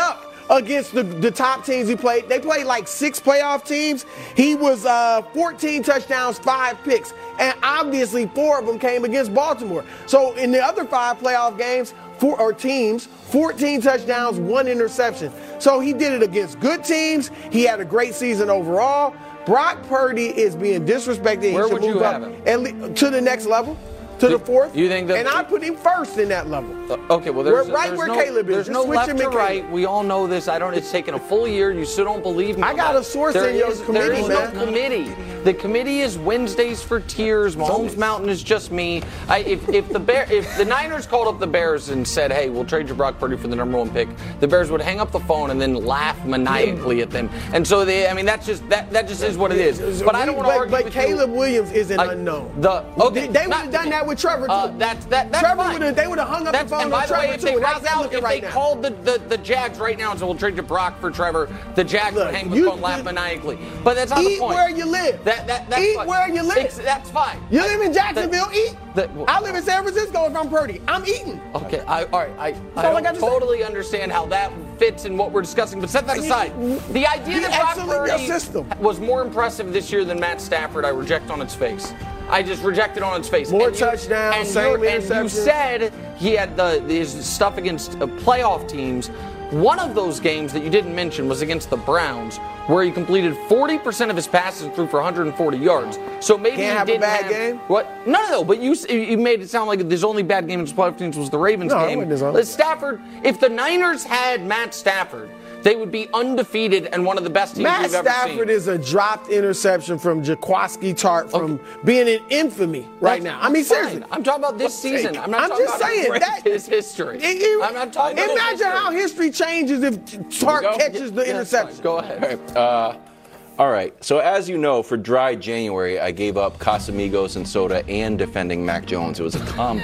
[SPEAKER 8] against the, the top teams he played. They played like six playoff teams. He was uh, fourteen touchdowns, five picks. And obviously four of them came against Baltimore. So in the other five playoff games, four or teams, fourteen touchdowns, one interception. So he did it against good teams. He had a great season overall. Brock Purdy is being disrespected.
[SPEAKER 6] Where
[SPEAKER 8] he should
[SPEAKER 6] would
[SPEAKER 8] move
[SPEAKER 6] you
[SPEAKER 8] up
[SPEAKER 6] have him?
[SPEAKER 8] at le- to the next level, to
[SPEAKER 6] Do-
[SPEAKER 8] the fourth.
[SPEAKER 6] you think that-
[SPEAKER 8] And I put him first in that level.
[SPEAKER 6] Uh, Okay, well, there's,
[SPEAKER 8] We're right
[SPEAKER 6] there's
[SPEAKER 8] where
[SPEAKER 6] no,
[SPEAKER 8] Caleb is.
[SPEAKER 6] There's
[SPEAKER 8] Just
[SPEAKER 6] no
[SPEAKER 8] switch
[SPEAKER 6] left
[SPEAKER 8] him
[SPEAKER 6] to
[SPEAKER 8] and Caleb.
[SPEAKER 6] right. We all know this. I don't. It's taken a full year. You still don't believe me.
[SPEAKER 8] I got a source
[SPEAKER 6] There
[SPEAKER 8] in your
[SPEAKER 6] is-
[SPEAKER 8] committee,
[SPEAKER 6] There is
[SPEAKER 8] man.
[SPEAKER 6] no committee. The committee is Wednesdays for Tears. Mahomes Mountain is just me. I, if, if the Bear, if the Niners called up the Bears and said, "Hey, we'll trade you Brock Purdy for the number one pick," the Bears would hang up the phone and then laugh maniacally at them. And so they, I mean, that's just that that just is what it is. But I don't want to argue
[SPEAKER 8] But
[SPEAKER 6] with
[SPEAKER 8] Caleb
[SPEAKER 6] you.
[SPEAKER 8] Williams is an
[SPEAKER 6] I-
[SPEAKER 8] unknown.
[SPEAKER 6] The okay,
[SPEAKER 8] they they would
[SPEAKER 6] not-
[SPEAKER 8] have done that with Trevor too.
[SPEAKER 6] Uh, that's that. That's
[SPEAKER 8] Trevor
[SPEAKER 6] fine.
[SPEAKER 8] would have. They would have hung up
[SPEAKER 6] That's,
[SPEAKER 8] the phone
[SPEAKER 6] and by
[SPEAKER 8] on
[SPEAKER 6] the way,
[SPEAKER 8] Trevor
[SPEAKER 6] if
[SPEAKER 8] too.
[SPEAKER 6] they,
[SPEAKER 8] And
[SPEAKER 6] right
[SPEAKER 8] how's that
[SPEAKER 6] now,
[SPEAKER 8] looking
[SPEAKER 6] if
[SPEAKER 8] right
[SPEAKER 6] they
[SPEAKER 8] now?
[SPEAKER 6] called the, the, the Jags right now and said, we'll trade you Brock for Trevor, the Jags
[SPEAKER 8] Look,
[SPEAKER 6] would hang up the
[SPEAKER 8] you-
[SPEAKER 6] phone, laugh maniacally. But that's not
[SPEAKER 8] Eat
[SPEAKER 6] the point.
[SPEAKER 8] where you live.
[SPEAKER 6] That, that, that's
[SPEAKER 8] Eat
[SPEAKER 6] fine.
[SPEAKER 8] where you live.
[SPEAKER 6] It's- that's fine.
[SPEAKER 8] You live in Jacksonville, eat.
[SPEAKER 6] The-
[SPEAKER 8] I live in San Francisco if I'm Purdy. I'm eating.
[SPEAKER 6] Okay, I, all right, I, I
[SPEAKER 8] all I
[SPEAKER 6] don't
[SPEAKER 8] got to say.
[SPEAKER 6] totally understand how that fits in what we're discussing, but set that
[SPEAKER 8] And
[SPEAKER 6] aside.
[SPEAKER 8] you-
[SPEAKER 6] The idea
[SPEAKER 8] the
[SPEAKER 6] that Brock
[SPEAKER 8] excellent your
[SPEAKER 6] Purdy
[SPEAKER 8] system.
[SPEAKER 6] was more impressive this year than Matt Stafford, I reject on its face. I just reject it on its face.
[SPEAKER 8] More
[SPEAKER 6] And you-
[SPEAKER 8] touchdowns,
[SPEAKER 6] and
[SPEAKER 8] same
[SPEAKER 6] you're- And you
[SPEAKER 8] interceptions.
[SPEAKER 6] said he had the his stuff against uh, playoff teams. One of those games that you didn't mention was against the Browns, where he completed forty percent of his passes and threw for one hundred forty yards. So maybe
[SPEAKER 8] Can't
[SPEAKER 6] he
[SPEAKER 8] have a
[SPEAKER 6] didn't
[SPEAKER 8] bad
[SPEAKER 6] have,
[SPEAKER 8] game?
[SPEAKER 6] What? No, no, no. But you you made it sound like his only bad game against playoff teams was the Ravens
[SPEAKER 8] No, it
[SPEAKER 6] game.
[SPEAKER 8] wasn't his only.
[SPEAKER 6] Stafford. If the Niners had Matt Stafford, they would be undefeated and one of the best teams
[SPEAKER 8] Matt
[SPEAKER 6] we've ever
[SPEAKER 8] Stafford
[SPEAKER 6] seen.
[SPEAKER 8] is a dropped interception from Jaquaski Tart from being in infamy right
[SPEAKER 6] That's
[SPEAKER 8] now. I mean,
[SPEAKER 6] fine.
[SPEAKER 8] seriously.
[SPEAKER 6] I'm talking about this season. I'm not
[SPEAKER 8] I'm
[SPEAKER 6] talking
[SPEAKER 8] just
[SPEAKER 6] about
[SPEAKER 8] saying,
[SPEAKER 6] how great
[SPEAKER 8] that-
[SPEAKER 6] his history.
[SPEAKER 8] It- it-
[SPEAKER 6] I'm not talking about his
[SPEAKER 8] Imagine
[SPEAKER 6] history.
[SPEAKER 8] how history changes if Tart
[SPEAKER 9] go?
[SPEAKER 8] catches the
[SPEAKER 6] Yeah, that's
[SPEAKER 8] interception.
[SPEAKER 6] fine. Go ahead.
[SPEAKER 9] Uh, all right. So as you know, for dry January, I gave up Casamigos and soda and defending Mac Jones. It was a combo.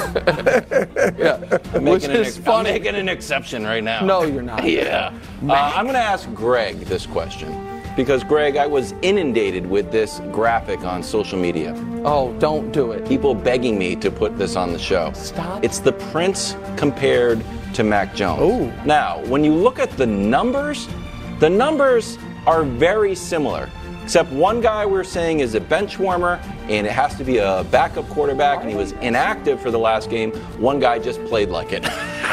[SPEAKER 6] Yeah.
[SPEAKER 9] I'm
[SPEAKER 6] Which
[SPEAKER 9] making, an,
[SPEAKER 6] is
[SPEAKER 9] ex- I'm
[SPEAKER 6] funny.
[SPEAKER 9] making an exception right now.
[SPEAKER 6] No, you're not.
[SPEAKER 9] Yeah. Uh, I'm going to ask Greg this question because, Greg, I was inundated with this graphic on social media.
[SPEAKER 6] Oh, don't do it.
[SPEAKER 9] People begging me to put this on the show.
[SPEAKER 6] Stop.
[SPEAKER 9] It's the Prince compared to Mac Jones.
[SPEAKER 8] Ooh.
[SPEAKER 9] Now, when you look at the numbers, the numbers are very similar. Except one guy we're saying is a bench warmer, and it has to be a backup quarterback, and he was inactive for the last game. One guy just played like it.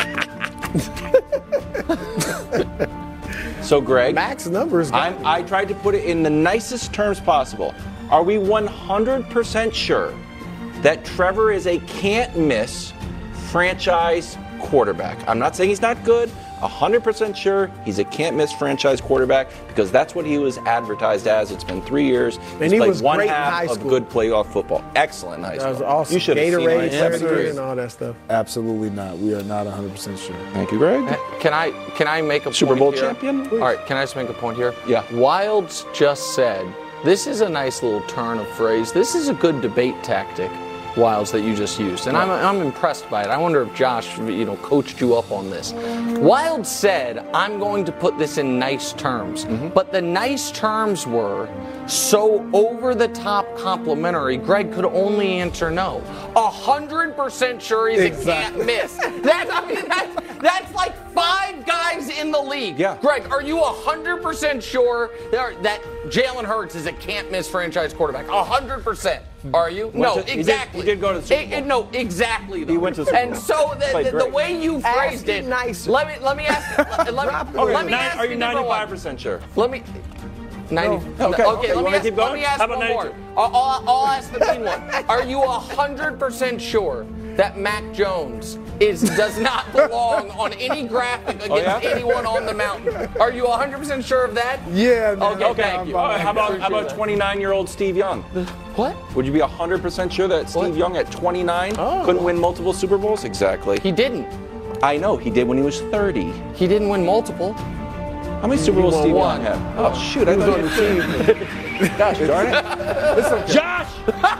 [SPEAKER 9] So, Greg,
[SPEAKER 8] Max numbers.
[SPEAKER 9] I'm, I tried to put it in the nicest terms possible. Are we one hundred percent sure that Trevor is a can't-miss franchise quarterback? I'm not saying he's not good. one hundred percent sure he's a can't-miss franchise quarterback because that's what he was advertised as. It's been three years. He's
[SPEAKER 8] he
[SPEAKER 9] played
[SPEAKER 8] was
[SPEAKER 9] one
[SPEAKER 8] great in
[SPEAKER 9] half
[SPEAKER 8] high
[SPEAKER 9] of
[SPEAKER 8] school.
[SPEAKER 9] good playoff football. Excellent in high
[SPEAKER 8] That
[SPEAKER 9] school.
[SPEAKER 8] was awesome.
[SPEAKER 9] You should have seen
[SPEAKER 8] Gatorade,
[SPEAKER 9] him.
[SPEAKER 8] seventh
[SPEAKER 11] Absolutely.
[SPEAKER 8] grade, and all that stuff.
[SPEAKER 11] Absolutely not. We are not one hundred percent sure.
[SPEAKER 9] Thank you, Greg.
[SPEAKER 6] Can I can I make a
[SPEAKER 9] Super
[SPEAKER 6] point
[SPEAKER 9] Bowl
[SPEAKER 6] here?
[SPEAKER 9] champion?
[SPEAKER 6] All right, can I just make a point here?
[SPEAKER 9] Yeah.
[SPEAKER 6] Wilds just said, this is a nice little turn of phrase. This is a good debate tactic, Wilds, that you just used. And I'm, I'm impressed by it. I wonder if Josh, you know, coached you up on this. Wilds said, I'm going to put this in nice terms.
[SPEAKER 9] Mm-hmm.
[SPEAKER 6] But the nice terms were so over-the-top complimentary, Greg could only answer no. A hundred percent sure he's
[SPEAKER 8] Exactly.
[SPEAKER 6] a can't miss. That's, I mean, that's, that's like five guys in the league.
[SPEAKER 9] Yeah.
[SPEAKER 6] Greg, are you a hundred percent sure that, that Jalen Hurts is a can't miss franchise quarterback? A hundred percent. Are you? No,
[SPEAKER 9] to- he did-
[SPEAKER 6] exactly.
[SPEAKER 9] he did go to the Super
[SPEAKER 6] It- it- no, exactly. Though.
[SPEAKER 9] He went to the Super
[SPEAKER 6] And
[SPEAKER 9] Bowl.
[SPEAKER 6] so the,
[SPEAKER 9] Played
[SPEAKER 6] the, the
[SPEAKER 9] great.
[SPEAKER 6] way you
[SPEAKER 8] Ask
[SPEAKER 6] phrased
[SPEAKER 8] it
[SPEAKER 6] it,
[SPEAKER 8] nicer.
[SPEAKER 6] let me let me ask. let, let me,
[SPEAKER 9] Okay,
[SPEAKER 6] let me
[SPEAKER 9] nine-
[SPEAKER 6] ask
[SPEAKER 9] are
[SPEAKER 6] a
[SPEAKER 9] you
[SPEAKER 6] different
[SPEAKER 9] ninety-five
[SPEAKER 6] one.
[SPEAKER 9] percent sure?
[SPEAKER 6] Let me. ninety.
[SPEAKER 9] No. Okay.
[SPEAKER 6] Okay.
[SPEAKER 9] Okay, you
[SPEAKER 6] Let me
[SPEAKER 9] wanna
[SPEAKER 6] ask,
[SPEAKER 9] keep
[SPEAKER 6] let
[SPEAKER 9] going?
[SPEAKER 6] me ask
[SPEAKER 9] How about
[SPEAKER 6] one more.
[SPEAKER 9] ninety-two?
[SPEAKER 6] I'll, I'll, I'll ask the mean one. Are you a hundred percent sure that Mac Jones is does not belong on any graphic against
[SPEAKER 9] Oh, yeah?
[SPEAKER 6] anyone on the mountain? Are you a hundred percent sure of that?
[SPEAKER 11] Yeah, man.
[SPEAKER 6] Okay,
[SPEAKER 9] Okay.
[SPEAKER 6] thank you.
[SPEAKER 9] All right, how about how about
[SPEAKER 6] Appreciate that.
[SPEAKER 9] twenty-nine-year-old Steve Young?
[SPEAKER 6] What?
[SPEAKER 9] Would you be one hundred percent sure that Steve
[SPEAKER 6] What?
[SPEAKER 9] Young at twenty-nine
[SPEAKER 6] Oh.
[SPEAKER 9] couldn't win multiple Super Bowls? Exactly.
[SPEAKER 6] He didn't.
[SPEAKER 9] I know he did when he was thirty.
[SPEAKER 6] He didn't win multiple.
[SPEAKER 9] How many Super Bowls
[SPEAKER 6] won
[SPEAKER 9] Steve
[SPEAKER 6] one.
[SPEAKER 9] Young have? Oh shoot! I thought you had Gosh darn it!
[SPEAKER 5] Josh!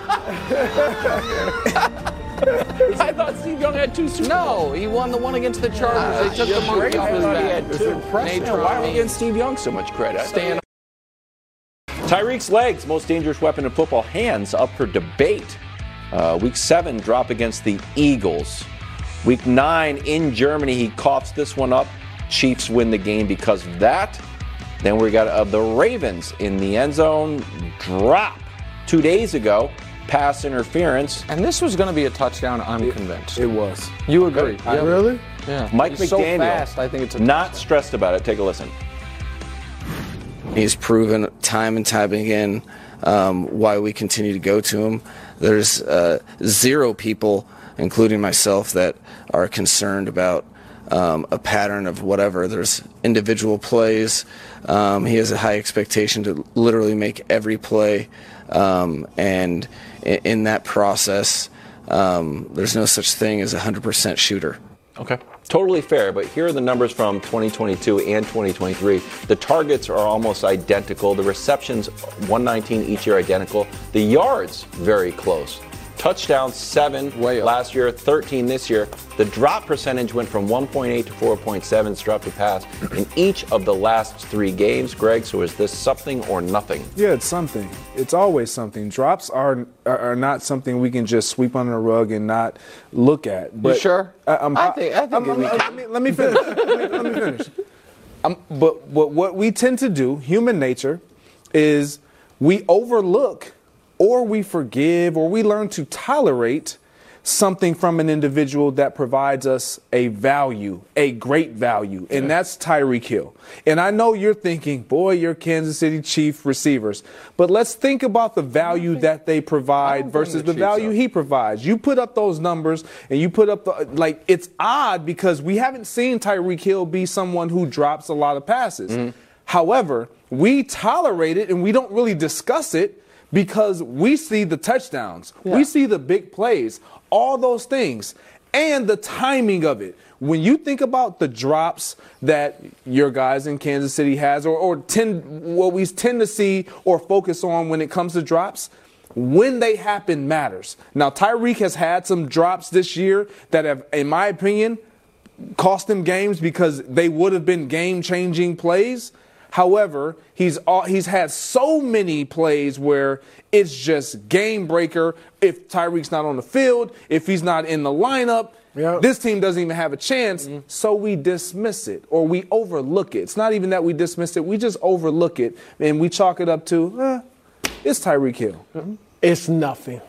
[SPEAKER 9] I thought Steve Young had two Super Bowls.
[SPEAKER 6] No, he won the one against the Chargers. They took the
[SPEAKER 9] Great.
[SPEAKER 6] monkey off
[SPEAKER 9] I
[SPEAKER 6] his
[SPEAKER 9] thought he
[SPEAKER 6] back.
[SPEAKER 9] had two.
[SPEAKER 6] Nate
[SPEAKER 9] Yeah, why are we
[SPEAKER 6] Trump,
[SPEAKER 9] giving Steve Young so much credit? I thought
[SPEAKER 6] Stan.
[SPEAKER 9] Tyreek's legs, most dangerous weapon in football, hands up for debate. Uh, week seven drop against the Eagles. Week nine in Germany, he coughs this one up. Chiefs win the game because of that. Then we got uh, the Ravens in the end zone drop two days ago. Pass interference.
[SPEAKER 6] And this was going to be a touchdown, I'm
[SPEAKER 11] it,
[SPEAKER 6] convinced.
[SPEAKER 11] It was.
[SPEAKER 6] You agree?
[SPEAKER 8] I, really?
[SPEAKER 6] Yeah.
[SPEAKER 9] Mike
[SPEAKER 6] it's
[SPEAKER 9] McDaniel,
[SPEAKER 6] so fast, I think it's a
[SPEAKER 9] not stressed about it. Take a listen.
[SPEAKER 12] He's proven time and time again um, why we continue to go to him. There's uh, zero people, including myself, that are concerned about um, a pattern of whatever. There's individual plays. Um, he has a high expectation to literally make every play. Um, and in, in that process, um, there's no such thing as a one hundred percent shooter.
[SPEAKER 9] Okay. Totally fair, but here are the numbers from twenty twenty-two and twenty twenty-three. The targets are almost identical. The receptions, one nineteen each year, identical. The yards, very close. Touchdowns, seven
[SPEAKER 6] Way up.
[SPEAKER 9] last year, thirteen this year. The drop percentage went from one point eight to four point seven drop to pass in each of the last three games. Greg, so is this something or nothing?
[SPEAKER 11] Yeah, it's something. It's always something. Drops are are, are not something we can just sweep under the rug and not look at. But
[SPEAKER 6] you sure?
[SPEAKER 11] I, I'm,
[SPEAKER 6] I think. I think.
[SPEAKER 11] I'm, I'm,
[SPEAKER 6] we
[SPEAKER 11] I'm,
[SPEAKER 6] can.
[SPEAKER 11] let, me, let me finish. let, me, let me finish. Um, but what what we tend to do, human nature, is we overlook, or we forgive, or we learn to tolerate something from an individual that provides us a value, a great value, and that's Tyreek Hill. And I know you're thinking, boy, you're Kansas City Chief receivers, but let's think about the value that they provide versus the value he provides. You put up those numbers, and you put up the, like, it's odd because we haven't seen Tyreek Hill be someone who drops a lot of passes. Mm-hmm. However, we tolerate it and we don't really discuss it because we see the touchdowns, yeah. we see the big plays, all those things, and the timing of it. When you think about the drops that your guys in Kansas City has, or, or tend, what we tend to see or focus on when it comes to drops, when they happen matters. Now, Tyreek has had some drops this year that have, in my opinion, cost him games because they would have been game-changing plays. However, he's all, he's had so many plays where it's just game breaker. If Tyreek's not on the field, if he's not in the lineup, yep. this team doesn't even have a chance. Mm-hmm. So we dismiss it or we overlook it. It's not even that we dismiss it. We just overlook it and we chalk it up to, eh, it's Tyreek Hill.
[SPEAKER 8] Mm-hmm. It's nothing.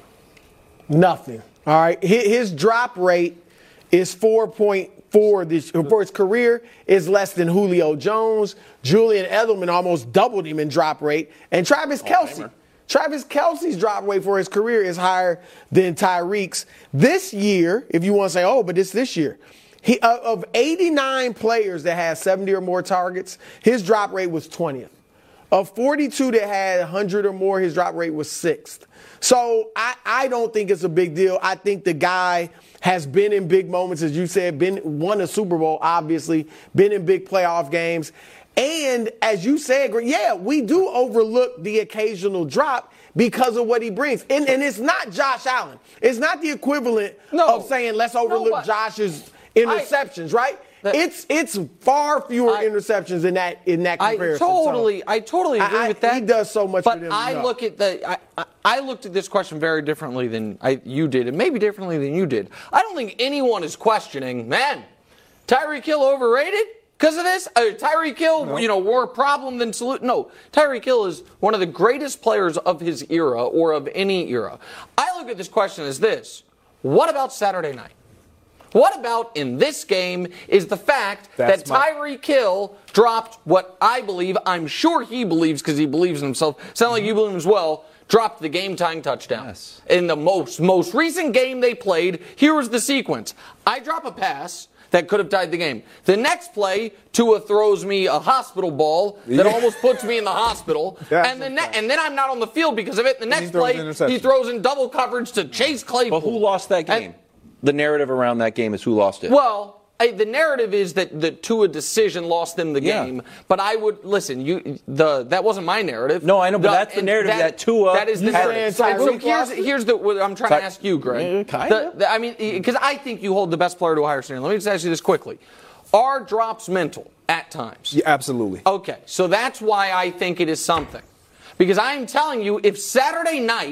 [SPEAKER 8] Nothing. All right. His drop rate is four point four this for his career is less than Julio Jones. Julian Edelman almost doubled him in drop rate. And Travis Kelce. Travis Kelce's drop rate for his career is higher than Tyreek's. This year, if you want to say, oh, but it's this year. He, uh, of eighty-nine players that had seventy or more targets, his drop rate was twentieth. Of forty-two that had one hundred or more, his drop rate was sixth. So I, I don't think it's a big deal. I think the guy has been in big moments, as you said, been won a Super Bowl, obviously, been in big playoff games. And as you said, yeah, we do overlook the occasional drop because of what he brings. And, and it's not Josh Allen. It's not the equivalent no. of saying let's overlook no, Josh's interceptions, I, right? That, it's it's far fewer I, interceptions in that in that comparison.
[SPEAKER 6] I totally, so, I totally agree
[SPEAKER 8] I,
[SPEAKER 6] with that.
[SPEAKER 8] He does so much.
[SPEAKER 6] But
[SPEAKER 8] for them
[SPEAKER 6] I
[SPEAKER 8] no.
[SPEAKER 6] look at the, I, I looked at this question very differently than I, you did, and maybe differently than you did. I don't think anyone is questioning, man, Tyreek Hill overrated because of this. Uh, Tyreek Hill, no. you know, more a problem than solution. No, Tyreek Hill is one of the greatest players of his era or of any era. I look at this question as this: what about Saturday night? What about in this game is the fact That's that Tyreek Hill dropped what I believe, I'm sure he believes because he believes in himself, sound like you believe as well, dropped the game-tying touchdown. Yes. In the most, most recent game they played, here was the sequence. I drop a pass that could have tied the game. The next play, Tua throws me a hospital ball that yeah. almost puts me in the hospital. Yeah, and, then ne- and then I'm not on the field because of it. The next he play, he throws in double coverage to Chase Claypool.
[SPEAKER 9] But who lost that game? And, the narrative around that game is who lost it.
[SPEAKER 6] Well, I, the narrative is that the Tua decision lost them the yeah. game. But I would listen. You the that wasn't my narrative.
[SPEAKER 9] No, I know, but
[SPEAKER 6] the,
[SPEAKER 9] that's the narrative that, that Tua.
[SPEAKER 6] That is the narrative. So here's here's the what I'm trying
[SPEAKER 9] Ty-
[SPEAKER 6] to ask you, Greg.
[SPEAKER 9] Kind
[SPEAKER 6] the, the, I mean, because I think you hold the best player to a higher standard. Let me just ask you this quickly: are drops mental at times?
[SPEAKER 11] Yeah, absolutely.
[SPEAKER 6] Okay, so that's why I think it is something. Because I'm telling you, if Saturday night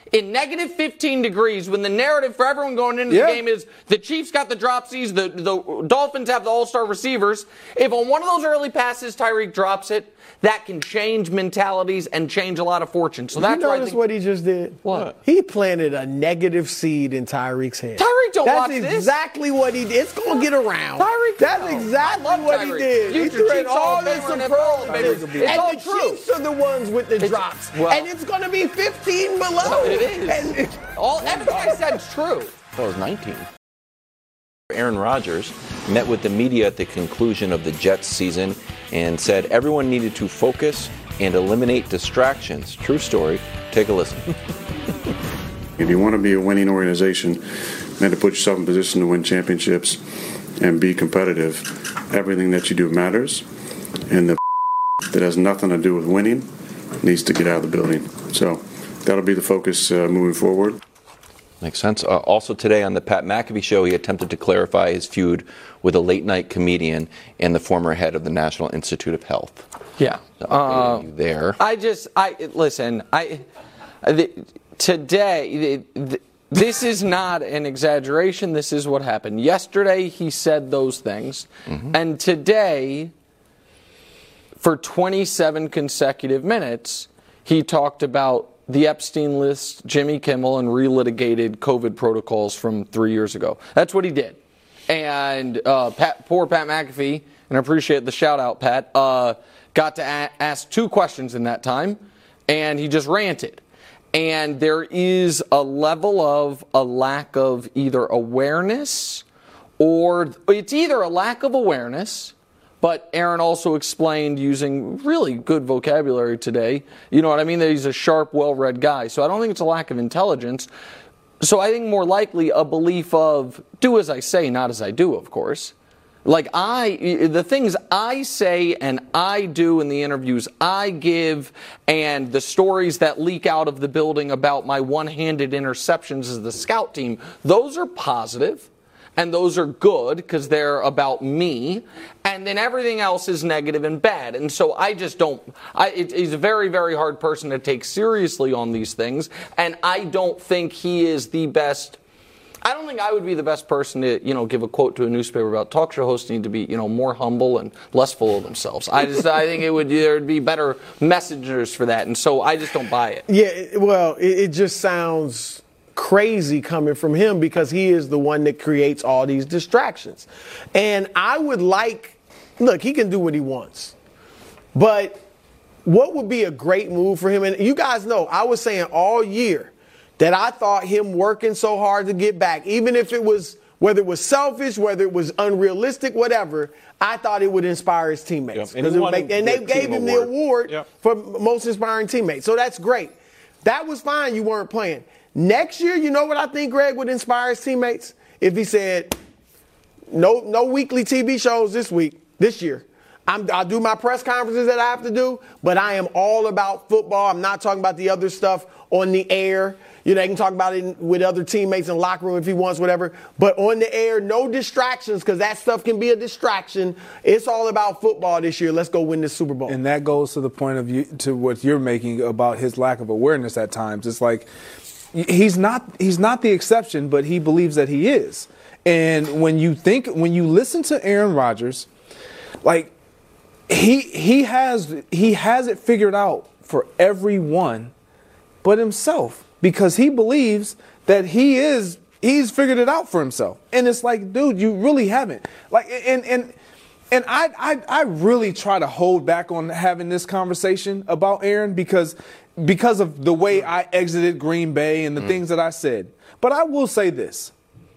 [SPEAKER 6] in negative fifteen degrees when the narrative for everyone going into
[SPEAKER 11] Yeah.
[SPEAKER 6] the game is the Chiefs got the dropsies, the, the Dolphins have the all-star receivers. If on one of those early passes Tyreek drops it, that can change mentalities and change a lot of fortunes. So
[SPEAKER 8] Did
[SPEAKER 6] that's
[SPEAKER 8] you
[SPEAKER 6] why I
[SPEAKER 8] notice
[SPEAKER 6] think,
[SPEAKER 8] what he just did?
[SPEAKER 6] What?
[SPEAKER 8] He planted a negative seed in Tyreek's head.
[SPEAKER 6] Tyreek don't
[SPEAKER 8] That's
[SPEAKER 6] watch this.
[SPEAKER 8] exactly what he did. It's going to get around.
[SPEAKER 6] Tyreek,
[SPEAKER 8] That's
[SPEAKER 6] no.
[SPEAKER 8] exactly
[SPEAKER 6] I love
[SPEAKER 8] what he
[SPEAKER 6] Tyreek.
[SPEAKER 8] did. He
[SPEAKER 6] Future
[SPEAKER 8] threw
[SPEAKER 6] Chiefs
[SPEAKER 8] all
[SPEAKER 6] Hall of
[SPEAKER 8] this
[SPEAKER 6] Famer and N F L
[SPEAKER 8] superlatives.
[SPEAKER 6] It's
[SPEAKER 8] And
[SPEAKER 6] all
[SPEAKER 8] the
[SPEAKER 6] true.
[SPEAKER 8] Chiefs are the ones with the
[SPEAKER 6] It's-
[SPEAKER 8] drops.
[SPEAKER 6] well-
[SPEAKER 8] and it's going to be fifteen below.
[SPEAKER 6] It is.
[SPEAKER 8] And it-
[SPEAKER 6] All everything I said is true.
[SPEAKER 9] That was nineteen. Aaron Rodgers met with the media at the conclusion of the Jets season and said everyone needed to focus and eliminate distractions. True story. Take a listen.
[SPEAKER 13] If you want to be a winning organization and to put yourself in position to win championships and be competitive, everything that you do matters. And the that has nothing to do with winning needs to get out of the building. So that'll be the focus uh, moving forward.
[SPEAKER 9] Makes sense. Uh, also today on the Pat McAfee show, he attempted to clarify his feud with a late-night comedian and the former head of the National Institute of Health.
[SPEAKER 6] Yeah. Uh,
[SPEAKER 9] you there.
[SPEAKER 6] I just, I listen. I the, today. The, this is not an exaggeration. This is what happened. Yesterday he said those things, mm-hmm. and today, for twenty-seven consecutive minutes, he talked about the Epstein list, Jimmy Kimmel, and relitigated COVID protocols from three years ago. That's what he did. And uh, Pat, poor Pat McAfee, and I appreciate the shout out, Pat, uh, got to a- ask two questions in that time, and he just ranted. And there is a level of a lack of either awareness or it's either a lack of awareness. But Aaron also explained using really good vocabulary today. You know what I mean? That he's a sharp, well-read guy. So I don't think it's a lack of intelligence. So I think more likely a belief of do as I say, not as I do, of course. Like I, the things I say and I do in the interviews I give and the stories that leak out of the building about my one-handed interceptions as the scout team, those are positive. And those are good because they're about me. And then everything else is negative and bad. And so I just don't, I, it, he's a very, very hard person to take seriously on these things. And I don't think he is the best, I don't think I would be the best person to, you know, give a quote to a newspaper about talk show hosts need to be, you know, more humble and less full of themselves. I just, I think it would, there'd be better messengers for that. And so I just don't buy it.
[SPEAKER 8] Yeah, well, it, it just sounds crazy coming from him because he is the one that creates all these distractions. And I would like, look, he can do what he wants. But what would be a great move for him? And you guys know, I was saying all year that I thought him working so hard to get back, even if it was, whether it was selfish, whether it was unrealistic, whatever, I thought it would inspire his teammates.
[SPEAKER 5] Yep. And, he
[SPEAKER 8] It make, and they
[SPEAKER 5] the
[SPEAKER 8] gave him the award
[SPEAKER 5] yep.
[SPEAKER 8] for most inspiring teammates. So that's great. That was fine. You weren't playing. Next year, you know what I think Greg would inspire his teammates? If he said, no no weekly T V shows this week, this year. I'm, I'll do my press conferences that I have to do, but I am all about football. I'm not talking about the other stuff on the air. You know, they can talk about it with other teammates in the locker room if he wants, whatever. But on the air, no distractions because that stuff can be a distraction. It's all about football this year. Let's go win this Super Bowl.
[SPEAKER 11] And that goes to the point of you, to what you're making about his lack of awareness at times. It's like, He's not he's not the exception, but he believes that he is. And when you think when you listen to Aaron Rodgers, like he he has he has it figured out for everyone but himself because he believes that he is he's figured it out for himself. And it's like, dude, you really haven't. Like and and And I, I I really try to hold back on having this conversation about Aaron because because of the way I exited Green Bay and the mm. things that I said. But I will say this.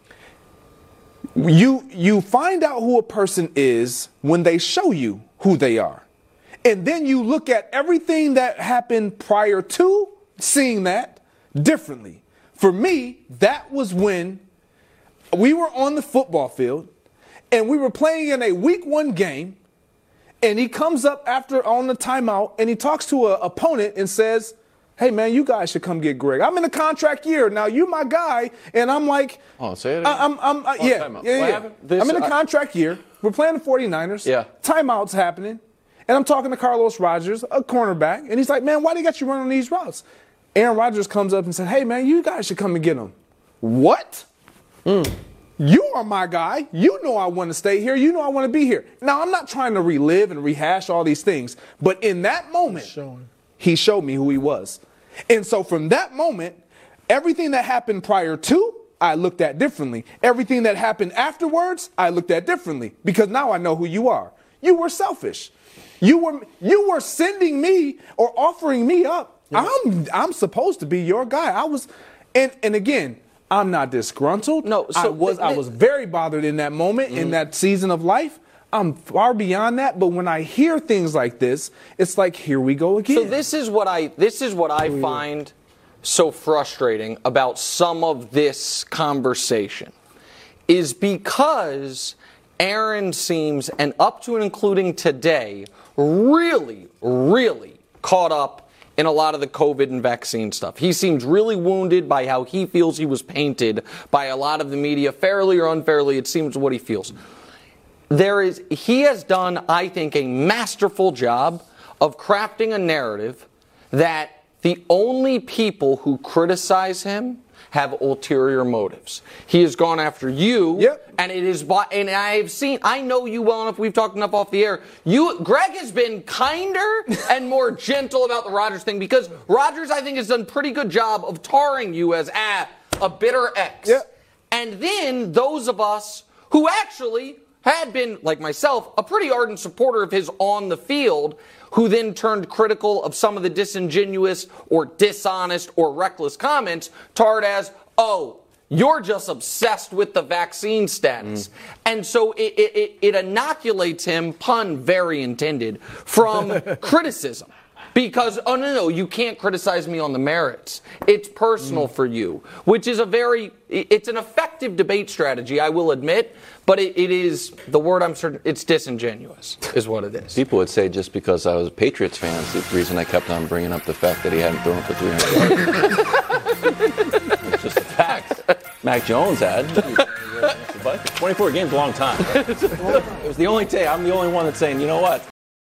[SPEAKER 11] You you find out who a person is when they show you who they are. And then you look at everything that happened prior to seeing that differently. For me, that was when we were on the football field and we were playing in a week one game, and he comes up after on the timeout and he talks to an opponent and says, hey, man, you guys should come get Greg. I'm in a contract year. Now, you my guy. And I'm like,
[SPEAKER 9] oh, say it
[SPEAKER 11] I, I'm, I'm, uh,
[SPEAKER 9] oh,
[SPEAKER 11] yeah, yeah, yeah.
[SPEAKER 6] This,
[SPEAKER 11] I'm in a
[SPEAKER 6] uh,
[SPEAKER 11] contract year. We're playing the forty-niners.
[SPEAKER 6] Yeah.
[SPEAKER 11] Timeout's happening. And I'm talking to Carlos Rogers, a cornerback. And he's like, man, why do you got you running these routes? Aaron Rodgers comes up and said, hey, man, you guys should come and get him. What? Mm. You are my guy. You know I want to stay here. You know I want to be here. Now, I'm not trying to relive and rehash all these things, but in that moment, he showed me who he was. And so from that moment, everything that happened prior to, I looked at differently. Everything that happened afterwards, I looked at differently because now I know who you are. You were selfish. You were you were sending me or offering me up. Yeah. I'm I'm supposed to be your guy. I was, and and again, I'm not disgruntled. No, so I was th- th- I was very bothered in that moment, mm-hmm. in that season of life. I'm far beyond that. But when I hear things like this, it's like, here we go again.
[SPEAKER 6] So this is what I this is what I oh, find yeah. so frustrating about some of this conversation, is because Aaron seems, and up to and including today, really, really caught up in a lot of the COVID and vaccine stuff. He seems really wounded by how he feels he was painted by a lot of the media, fairly or unfairly, it seems what he feels. There is, he has done, I think, a masterful job of crafting a narrative that the only people who criticize him have ulterior motives. He has gone after you, yep. and it is. And I have seen. I know you well enough. We've talked enough off the air. You, Greg, has been kinder and more gentle about the Rodgers thing because Rodgers, I think, has done a pretty good job of tarring you as ah, a bitter ex. Yep. And then those of us who actually had been, like myself, a pretty ardent supporter of his on the field, who then turned critical of some of the disingenuous or dishonest or reckless comments, tarred as, oh, you're just obsessed with the vaccine status. Mm. And so it, it, it inoculates him, pun very intended, from criticism. Because, oh, no, no, you can't criticize me on the merits. It's personal mm. for you, which is a very, it's an effective debate strategy, I will admit, but it, it is, the word I'm certain, it's disingenuous, is what it is.
[SPEAKER 9] People would say just because I was a Patriots fan, it's the reason I kept on bringing up the fact that he hadn't thrown for three hundred yards. It's just a fact. Mac Jones had.
[SPEAKER 5] twenty-four games, a long time. It was the only day, I'm the only one that's saying, you know what?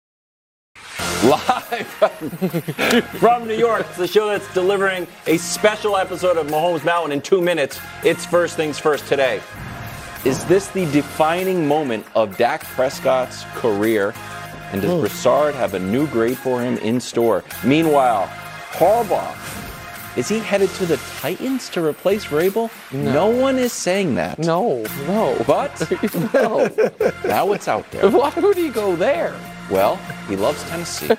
[SPEAKER 5] Live from New York, it's the show that's delivering a special episode of Mahomes Mountain in two minutes. It's First Things First today.
[SPEAKER 9] Is this the defining moment of Dak Prescott's career? And does Broussard have a new grade for him in store? Meanwhile, Harbaugh, is he headed to the Titans to replace Vrabel? No, no one is saying that.
[SPEAKER 6] No, no.
[SPEAKER 9] But
[SPEAKER 6] no.
[SPEAKER 9] Now it's out there.
[SPEAKER 6] Why would he go there?
[SPEAKER 9] Well, he loves Tennessee.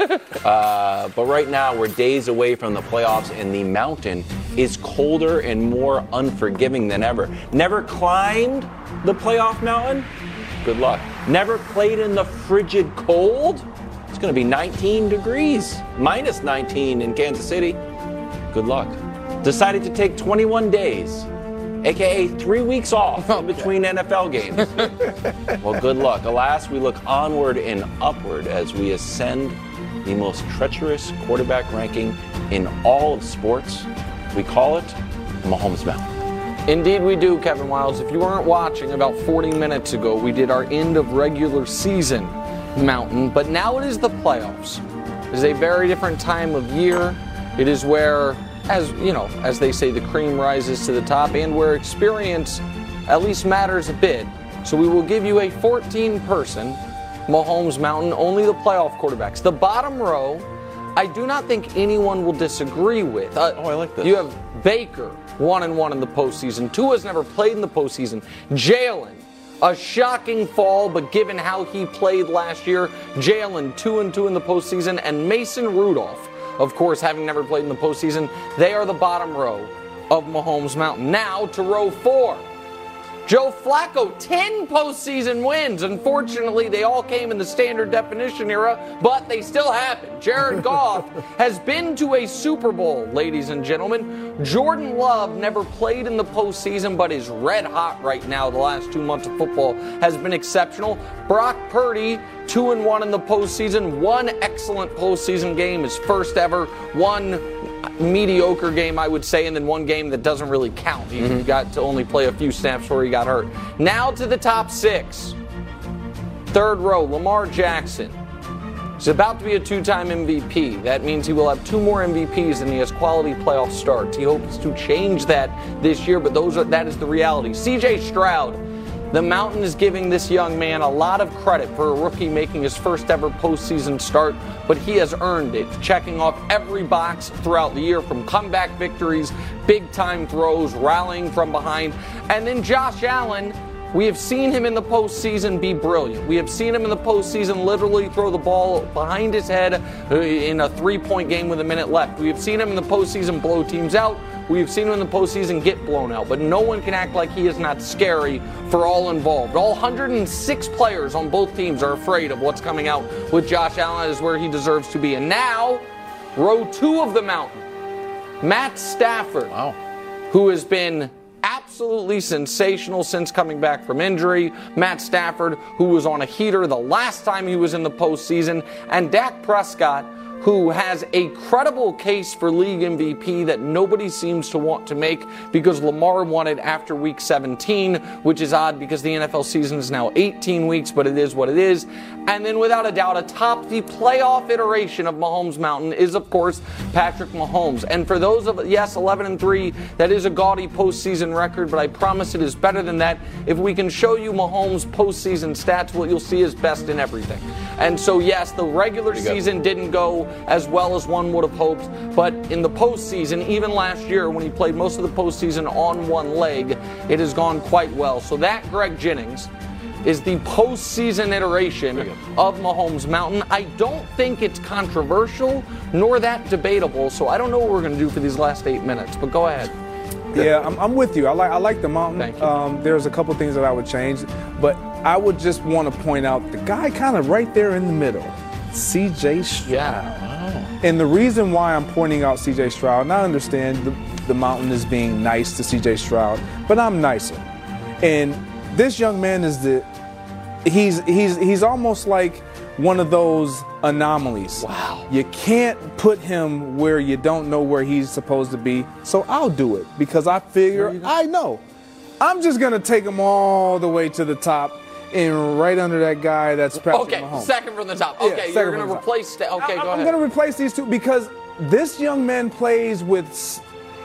[SPEAKER 9] uh, but right now, we're days away from the playoffs, and the mountain is colder and more unforgiving than ever. Never climbed the playoff mountain? Good luck. Never played in the frigid cold? It's going to be nineteen degrees, minus nineteen in Kansas City. Good luck. Decided to take twenty-one days, a k a three weeks off in between N F L games. Well, good luck. Alas, we look onward and upward as we ascend the most treacherous quarterback ranking in all of sports. We call it Mahomes Mountain.
[SPEAKER 6] Indeed we do, Kevin Wildes. If you weren't watching, about forty minutes ago, we did our end of regular season mountain, but now it is the playoffs. It is a very different time of year. It is where, as you know, as they say, the cream rises to the top, and where experience at least matters a bit. So we will give you a fourteen-person Mahomes Mountain, only the playoff quarterbacks. The bottom row, I do not think anyone will disagree with. Uh,
[SPEAKER 9] oh, I like this.
[SPEAKER 6] You have Baker, one and one in the postseason. Tua's never played in the postseason. Jalen, a shocking fall, but given how he played last year, Jalen, two and two in the postseason, and Mason Rudolph, of course, having never played in the postseason, they are the bottom row of Mahomes Mountain. Now to row four. Joe Flacco, ten postseason wins. Unfortunately, they all came in the standard definition era, but they still happened. Jared Goff has been to a Super Bowl, ladies and gentlemen. Jordan Love never played in the postseason, but is red hot right now. The last two months of football has been exceptional. Brock Purdy, two and one in the postseason. One excellent postseason game, his first ever. One mediocre game, I would say, and then one game that doesn't really count. He mm-hmm. got to only play a few snaps before he got hurt. Now to the top six. Third row, Lamar Jackson. He's about to be a two-time M V P. That means he will have two more M V Ps and he has quality playoff starts. He hopes to change that this year, but those are, that is the reality. C J Stroud, the Mountain is giving this young man a lot of credit for a rookie making his first ever postseason start, but he has earned it, checking off every box throughout the year, from comeback victories, big-time throws, rallying from behind, and then Josh Allen. We have seen him in the postseason be brilliant. We have seen him in the postseason literally throw the ball behind his head in a three-point game with a minute left. We have seen him in the postseason blow teams out. We have seen him in the postseason get blown out. But no one can act like he is not scary for all involved. All one hundred six players on both teams are afraid of what's coming out with Josh Allen. That is where he deserves to be. And now, row two of the Mountain, Matt Stafford, wow. who has been absolutely sensational since coming back from injury. Matt Stafford, who was on a heater the last time he was in the postseason, and Dak Prescott, who has a credible case for league M V P that nobody seems to want to make because Lamar won it after week seventeen, which is odd because the N F L season is now eighteen weeks, but it is what it is. And then without a doubt, atop the playoff iteration of Mahomes Mountain is, of course, Patrick Mahomes. And for those of, yes, eleven and three, that is a gaudy postseason record, but I promise it is better than that. If we can show you Mahomes' postseason stats, what you'll see is best in everything. And so, yes, the regular season didn't go as well as one would have hoped, but in the postseason, even last year when he played most of the postseason on one leg, it has gone quite well. So that, Greg Jennings, is the postseason iteration of Mahomes Mountain. I don't think it's controversial nor that debatable, so I don't know what we're going to do for these last eight minutes, but go ahead.
[SPEAKER 11] Yeah, I'm, I'm with you. I like I like the Mountain.
[SPEAKER 6] Thank you.
[SPEAKER 11] Um, there's a couple things that I would change, but I would just want to point out the guy kind of right there in the middle, C J Stroud.
[SPEAKER 6] Yeah.
[SPEAKER 11] And the reason why I'm pointing out C J Stroud, and I understand the, the Mountain is being nice to C J Stroud, but I'm nicer. And this young man is the he's he's he's almost like one of those anomalies.
[SPEAKER 6] Wow.
[SPEAKER 11] You can't put him where you don't know where he's supposed to be. So I'll do it because I figure I know. I'm just gonna take him all the way to the top. And right under that guy, that's Patrick
[SPEAKER 6] okay,
[SPEAKER 11] Mahomes.
[SPEAKER 6] second from the top.
[SPEAKER 11] Yeah,
[SPEAKER 6] Okay, you're going to replace. St- okay,
[SPEAKER 11] I,
[SPEAKER 6] go
[SPEAKER 11] I'm
[SPEAKER 6] ahead.
[SPEAKER 11] going to replace these two because this young man plays with s-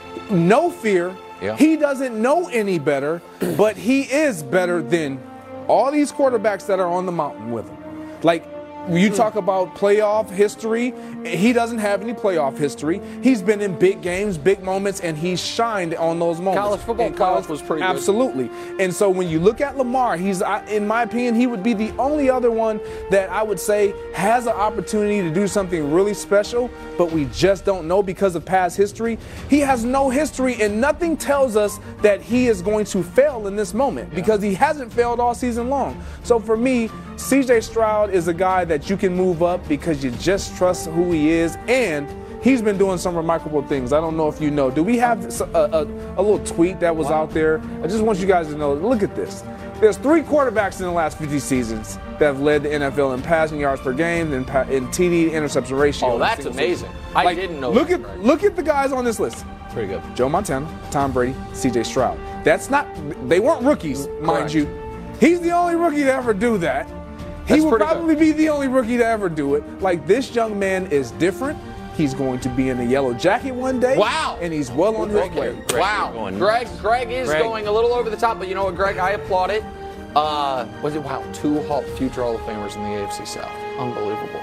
[SPEAKER 11] no fear.
[SPEAKER 6] Yeah.
[SPEAKER 11] He doesn't know any better, but he is better than all these quarterbacks that are on the mountain with him. Like, when you talk about playoff history, he doesn't have any playoff history. He's been in big games, big moments, and he's shined on those moments.
[SPEAKER 6] College football
[SPEAKER 11] And
[SPEAKER 6] college was pretty good.
[SPEAKER 11] Absolutely. And so when you look at Lamar, he's, in my opinion, he would be the only other one that I would say has an opportunity to do something really special, but we just don't know because of past history. He has no history, and nothing tells us that he is going to fail in this moment yeah. because he hasn't failed all season long. So for me, C J Stroud is a guy that you can move up because you just trust who he is, and he's been doing some remarkable things. I don't know if you know. Do we have a, a, a little tweet that was wow. out there? I just want you guys to know, look at this. There's three quarterbacks in the last fifty seasons that have led the N F L in passing yards per game and pa- in T D interception ratio.
[SPEAKER 6] Oh, that's amazing.
[SPEAKER 11] Season.
[SPEAKER 6] I
[SPEAKER 11] like,
[SPEAKER 6] didn't know
[SPEAKER 11] look
[SPEAKER 6] that.
[SPEAKER 11] At,
[SPEAKER 6] right.
[SPEAKER 11] look at the guys on this list.
[SPEAKER 6] Pretty good.
[SPEAKER 11] Joe Montana, Tom Brady, C J Stroud. That's not, they weren't rookies,
[SPEAKER 6] Correct.
[SPEAKER 11] mind you. He's the only rookie to ever do that.
[SPEAKER 6] That's
[SPEAKER 11] he will probably
[SPEAKER 6] good.
[SPEAKER 11] be the only rookie to ever do it. Like, this young man is different. He's going to be in a yellow jacket one day.
[SPEAKER 6] Wow.
[SPEAKER 11] And he's well on his
[SPEAKER 6] okay.
[SPEAKER 11] way.
[SPEAKER 6] Greg, wow. Greg, Greg is Greg. going a little over the top, but you know what, Greg? I applaud it. Uh, was it, wow, two Hall, future Hall of Famers in the A F C South. Unbelievable.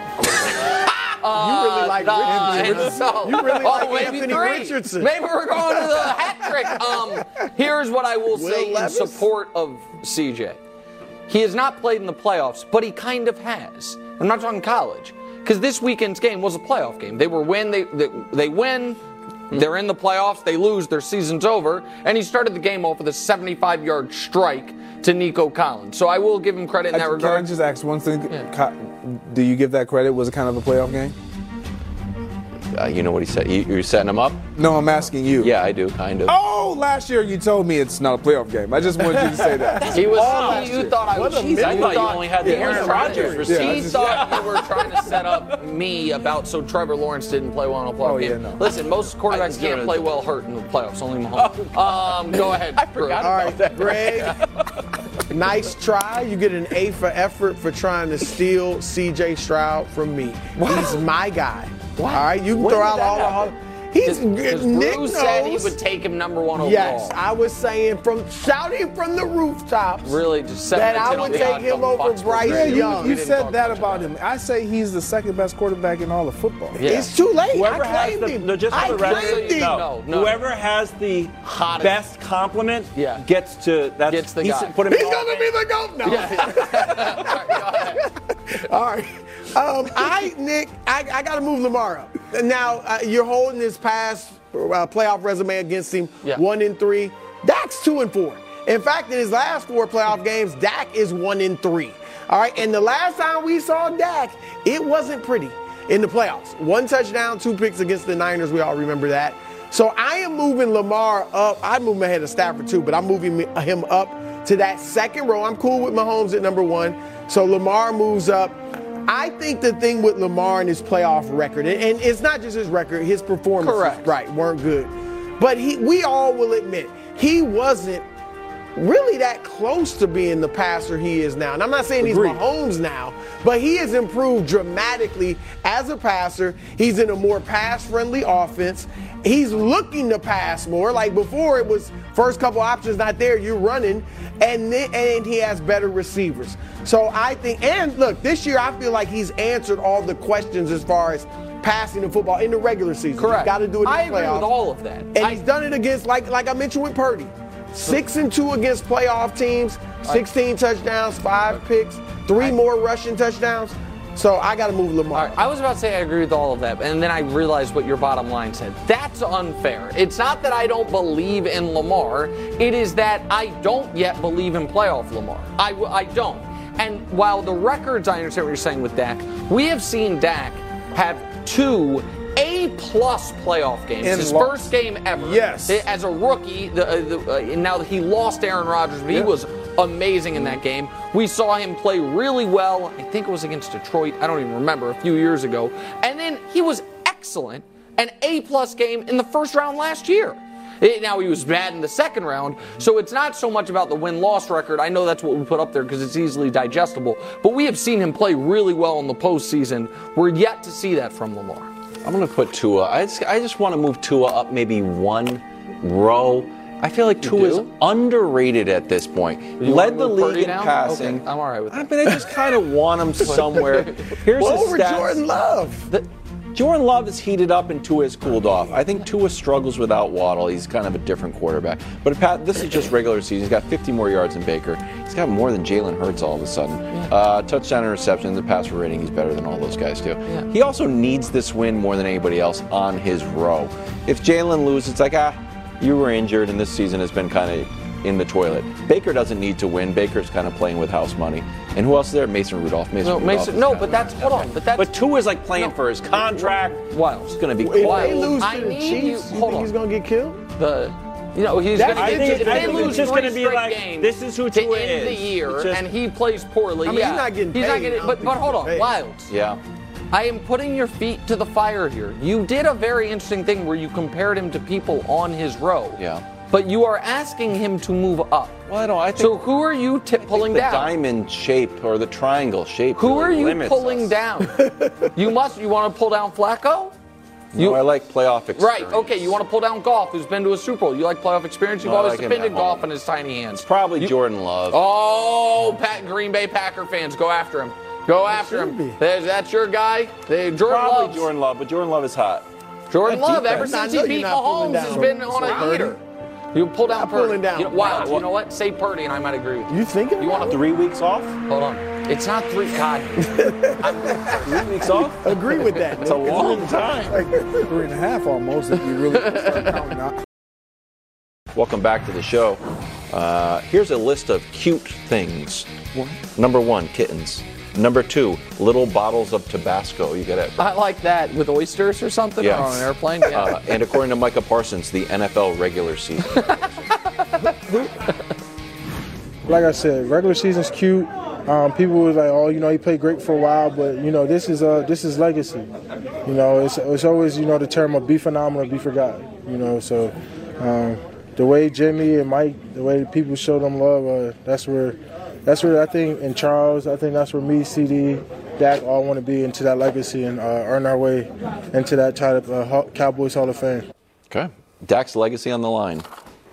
[SPEAKER 6] Uh,
[SPEAKER 8] you really like
[SPEAKER 6] uh,
[SPEAKER 8] Richardson.
[SPEAKER 6] So,
[SPEAKER 8] you really
[SPEAKER 6] oh,
[SPEAKER 8] like
[SPEAKER 6] maybe
[SPEAKER 8] Anthony
[SPEAKER 6] three.
[SPEAKER 8] Richardson.
[SPEAKER 6] Maybe we're going to the hat trick. Um, here's what I will,
[SPEAKER 8] Will
[SPEAKER 6] say
[SPEAKER 8] Levis?
[SPEAKER 6] in support of C J. He has not played in the playoffs, but he kind of has. I'm not talking college, because this weekend's game was a playoff game. They were win, they they, they win, they're in the playoffs, they lose, their season's over, and he started the game off with a seventy-five-yard strike to Nico Collins. So I will give him credit in that
[SPEAKER 11] Can
[SPEAKER 6] regard.
[SPEAKER 11] I just ask one thing?
[SPEAKER 6] Yeah.
[SPEAKER 11] Do you give that credit? Was it kind of a playoff game?
[SPEAKER 9] Uh, you know what he said? You, you're setting him up?
[SPEAKER 11] No, I'm asking you.
[SPEAKER 9] Yeah, I do, kind of.
[SPEAKER 11] Oh, last year you told me it's not a playoff game. I just wanted you to say that.
[SPEAKER 6] He was.
[SPEAKER 11] All
[SPEAKER 6] He, you thought I was.
[SPEAKER 5] What a
[SPEAKER 6] Geez, I
[SPEAKER 5] thought
[SPEAKER 6] thought
[SPEAKER 5] you only had the
[SPEAKER 6] yeah,
[SPEAKER 5] Aaron Rodgers
[SPEAKER 6] He
[SPEAKER 11] Yeah, I just-
[SPEAKER 6] thought you were trying to set up me about so Trevor Lawrence didn't play well in a playoff
[SPEAKER 11] Oh, yeah,
[SPEAKER 6] game.
[SPEAKER 11] no.
[SPEAKER 6] Listen, most quarterbacks can't play well hurt in the playoffs. Only Mahomes. Um, go ahead.
[SPEAKER 5] I forgot
[SPEAKER 8] All
[SPEAKER 5] about
[SPEAKER 8] right,
[SPEAKER 5] that.
[SPEAKER 8] Greg. Nice try. You get an A for effort for trying to steal C J Stroud from me. Wow. He's my guy. Wow. All right, you can
[SPEAKER 6] When
[SPEAKER 8] throw
[SPEAKER 6] did
[SPEAKER 8] out
[SPEAKER 6] that
[SPEAKER 8] all
[SPEAKER 6] happen?
[SPEAKER 8] the. He's
[SPEAKER 6] Because
[SPEAKER 8] Nick
[SPEAKER 6] Bruce said he
[SPEAKER 8] knows.
[SPEAKER 6] would take him number one overall.
[SPEAKER 8] Yes, I was saying from shouting from the rooftops.
[SPEAKER 6] Really, just
[SPEAKER 8] that I would take him over Bryce
[SPEAKER 11] Yeah, you,
[SPEAKER 8] Young.
[SPEAKER 11] you said that about him. I say he's the second best quarterback in all of football.
[SPEAKER 6] Yeah.
[SPEAKER 8] It's too late.
[SPEAKER 5] Whoever
[SPEAKER 8] I
[SPEAKER 5] has
[SPEAKER 8] claimed
[SPEAKER 5] the,
[SPEAKER 8] him.
[SPEAKER 5] no, just
[SPEAKER 8] I
[SPEAKER 5] for the record,
[SPEAKER 8] claimed him.
[SPEAKER 5] no.
[SPEAKER 6] No, no.
[SPEAKER 5] Whoever has the
[SPEAKER 6] Hottest.
[SPEAKER 5] best compliment
[SPEAKER 6] Yeah.
[SPEAKER 5] gets to that's
[SPEAKER 6] Gets the
[SPEAKER 5] he's-
[SPEAKER 6] guy.
[SPEAKER 5] Put him
[SPEAKER 8] He's
[SPEAKER 5] in the
[SPEAKER 8] gonna be the GOAT now. All right. Um, I, Nick, I, I got to move Lamar up. Now, uh, you're holding his past uh, playoff resume against him,
[SPEAKER 6] Yeah.
[SPEAKER 8] one and three. Dak's two and four. In fact, in his last four playoff games, Dak is one and three. All right, and the last time we saw Dak, it wasn't pretty in the playoffs. One touchdown, two picks against the Niners. We all remember that. So I am moving Lamar up. I'd move him ahead of Stafford too, but I'm moving him up to that second row. I'm cool with Mahomes at number one. So Lamar moves up. I think the thing with Lamar and his playoff record, and, and it's not just his record, his performances,
[SPEAKER 6] Correct.
[SPEAKER 8] right, weren't good. But he, we all will admit, he wasn't really that close to being the passer he is now. And I'm not saying
[SPEAKER 11] Agreed.
[SPEAKER 8] he's Mahomes now, but he has improved dramatically as a passer. He's in a more pass-friendly offense. He's looking to pass more. Like before, it was first couple options not there, you're running, and then, and he has better receivers. So I think, and look, this year I feel like he's answered all the questions as far as passing the football in the regular season.
[SPEAKER 6] Correct.
[SPEAKER 8] Got to do it in the
[SPEAKER 6] I agree
[SPEAKER 8] playoffs.
[SPEAKER 6] with all of that.
[SPEAKER 8] And
[SPEAKER 6] I-
[SPEAKER 8] he's done it against, like like I mentioned with Purdy, six and two against playoff teams, sixteen touchdowns, five picks, three more rushing touchdowns. So I got to move Lamar.
[SPEAKER 6] All right, I was about to say I agree with all of that, and then I realized what your bottom line said. That's unfair. It's not that I don't believe in Lamar. It is that I don't yet believe in playoff Lamar. I, I don't. And while the records, I understand what you're saying with Dak, we have seen Dak have two A-plus playoff games.
[SPEAKER 11] And
[SPEAKER 6] His
[SPEAKER 11] lost.
[SPEAKER 6] first game ever.
[SPEAKER 11] Yes.
[SPEAKER 6] As a rookie, the, uh, the, uh, now that he lost Aaron Rodgers, but he
[SPEAKER 11] Yeah.
[SPEAKER 6] was amazing in that game. We saw him play really well. I think it was against Detroit. I don't even remember, a few years ago. And then he was excellent, an A-plus game in the first round last year. It, now, he was bad in the second round, so it's not so much about the win-loss record. I know that's what we put up there because it's easily digestible. But we have seen him play really well in the postseason. We're yet to see that from Lamar.
[SPEAKER 9] I'm going to put Tua. I just, I just want to move Tua up maybe one row. I feel like Tua is underrated at this point.
[SPEAKER 6] You
[SPEAKER 9] Led
[SPEAKER 6] wanna
[SPEAKER 9] the
[SPEAKER 6] move
[SPEAKER 9] league
[SPEAKER 6] Purdy
[SPEAKER 9] in
[SPEAKER 6] down?
[SPEAKER 9] passing.
[SPEAKER 6] Okay, I'm all right with that.
[SPEAKER 9] I mean, I just kind of want him somewhere. Here's
[SPEAKER 8] Well,
[SPEAKER 9] his
[SPEAKER 8] over
[SPEAKER 9] stats.
[SPEAKER 8] Jordan Love.
[SPEAKER 9] The, Jordan Love is heated up and Tua has cooled off. I think Tua struggles without Waddle. He's kind of a different quarterback. But Pat, this is just regular season. He's got fifty more yards than Baker. He's got more than Jalen Hurts all of a sudden. Uh, touchdown and reception, the passer rating, he's better than all those guys too.
[SPEAKER 6] Yeah.
[SPEAKER 9] He also needs this win more than anybody else on his row. If Jalen loses, it's like, ah, you were injured and this season has been kind of in the toilet. Baker doesn't need to win. Baker's kind of playing with house money. And who else is there? Mason Rudolph. Mason
[SPEAKER 6] No,
[SPEAKER 9] Rudolph
[SPEAKER 6] Mason,
[SPEAKER 9] is
[SPEAKER 6] no,
[SPEAKER 9] kind
[SPEAKER 6] but
[SPEAKER 9] of
[SPEAKER 6] that's, hold on, but that's.
[SPEAKER 9] But Tua's like playing
[SPEAKER 6] No.
[SPEAKER 9] for his contract.
[SPEAKER 6] Wild.
[SPEAKER 9] It's going to be
[SPEAKER 8] If
[SPEAKER 9] quiet.
[SPEAKER 8] they lose
[SPEAKER 6] I
[SPEAKER 8] to the
[SPEAKER 6] need
[SPEAKER 8] Chiefs,
[SPEAKER 6] you-
[SPEAKER 8] you,
[SPEAKER 6] hold
[SPEAKER 8] think
[SPEAKER 6] on.
[SPEAKER 8] he's going to get killed?
[SPEAKER 6] The, you know, he's
[SPEAKER 8] That's-
[SPEAKER 6] going to
[SPEAKER 8] I
[SPEAKER 6] get.
[SPEAKER 8] think-
[SPEAKER 6] If
[SPEAKER 8] I
[SPEAKER 6] they
[SPEAKER 8] think
[SPEAKER 6] lose
[SPEAKER 8] it's
[SPEAKER 5] just
[SPEAKER 6] three
[SPEAKER 5] gonna be
[SPEAKER 6] straight
[SPEAKER 5] like,
[SPEAKER 6] games
[SPEAKER 5] this is who
[SPEAKER 6] to
[SPEAKER 5] Tua
[SPEAKER 6] end the
[SPEAKER 5] is.
[SPEAKER 6] year,
[SPEAKER 5] It's just-
[SPEAKER 6] and he plays poorly.
[SPEAKER 8] I mean,
[SPEAKER 6] yeah.
[SPEAKER 8] he's not getting
[SPEAKER 6] He's not
[SPEAKER 8] paid. I
[SPEAKER 6] getting.
[SPEAKER 8] don't
[SPEAKER 6] But
[SPEAKER 8] think
[SPEAKER 6] but
[SPEAKER 8] he's
[SPEAKER 6] hold on,
[SPEAKER 8] getting paid.
[SPEAKER 6] Wilds.
[SPEAKER 9] Yeah.
[SPEAKER 6] I am putting your feet to the fire here. You did a very interesting thing where you compared him to people on his row.
[SPEAKER 9] Yeah.
[SPEAKER 6] But you are asking him to move up.
[SPEAKER 9] Well, I don't. I think,
[SPEAKER 6] So who are you t- pulling
[SPEAKER 9] the
[SPEAKER 6] down?
[SPEAKER 9] diamond shape or the triangle shape.
[SPEAKER 6] Who
[SPEAKER 9] really
[SPEAKER 6] are you
[SPEAKER 9] limits
[SPEAKER 6] pulling
[SPEAKER 9] us.
[SPEAKER 6] down? You must. You want to pull down Flacco?
[SPEAKER 9] You,
[SPEAKER 6] You-
[SPEAKER 9] I like playoff experience.
[SPEAKER 6] Right. Okay. You want to pull down Goff, who's been to a Super Bowl. You like playoff experience. You've
[SPEAKER 9] No, I
[SPEAKER 6] always
[SPEAKER 9] like him
[SPEAKER 6] defended
[SPEAKER 9] at
[SPEAKER 6] Goff
[SPEAKER 9] home.
[SPEAKER 6] in his tiny hands.
[SPEAKER 9] Probably
[SPEAKER 6] You-
[SPEAKER 9] Jordan Love.
[SPEAKER 6] Oh, Pat, Green Bay Packer fans, go after him. Go after
[SPEAKER 8] should
[SPEAKER 6] him.
[SPEAKER 8] be.
[SPEAKER 6] There's, that's your guy. They, Jordan
[SPEAKER 9] Probably
[SPEAKER 6] Love.
[SPEAKER 9] Jordan Love, but Jordan Love is hot.
[SPEAKER 6] Jordan
[SPEAKER 8] That
[SPEAKER 6] Love. Ever
[SPEAKER 8] defense.
[SPEAKER 6] since
[SPEAKER 8] I know
[SPEAKER 6] he
[SPEAKER 8] you're
[SPEAKER 6] beat
[SPEAKER 8] not pulling
[SPEAKER 6] Mahomes, has
[SPEAKER 8] down
[SPEAKER 6] been on a
[SPEAKER 8] Purdy.
[SPEAKER 6] heater. You pull down
[SPEAKER 8] Not
[SPEAKER 6] Purdy.
[SPEAKER 8] pulling down.
[SPEAKER 6] You know, wow.
[SPEAKER 8] Wow.
[SPEAKER 6] You know what? Say Purdy, and I might agree with you.
[SPEAKER 8] You thinking?
[SPEAKER 6] You want to
[SPEAKER 9] Three weeks off?
[SPEAKER 6] Hold on. It's not three. God.
[SPEAKER 9] Three weeks off?
[SPEAKER 8] Agree with that.
[SPEAKER 9] It's a long time.
[SPEAKER 11] Like three and a half almost if you really start counting out.
[SPEAKER 9] Welcome back to the show. Uh, here's a list of cute things. Number one, kittens. Number two, little bottles of Tabasco. You get it?
[SPEAKER 6] I like that with oysters or something
[SPEAKER 9] Yes.
[SPEAKER 6] or on an airplane. Yeah.
[SPEAKER 9] Uh, and according to Micah Parsons, the N F L regular season.
[SPEAKER 14] Like I said, regular season's cute. Um, people was like, oh, you know, he played great for a while, but you know, this is uh, this is legacy. You know, it's it's always you know the term of be phenomenal, be forgotten. You know, so um, the way Jimmy and Mike, the way people show them love, uh, that's where that's where I think, and Charles, I think that's where me, C D, Dak all want to be into that legacy and uh, earn our way into that title, uh, Cowboys Hall of Fame.
[SPEAKER 9] Okay. Dak's legacy on the line.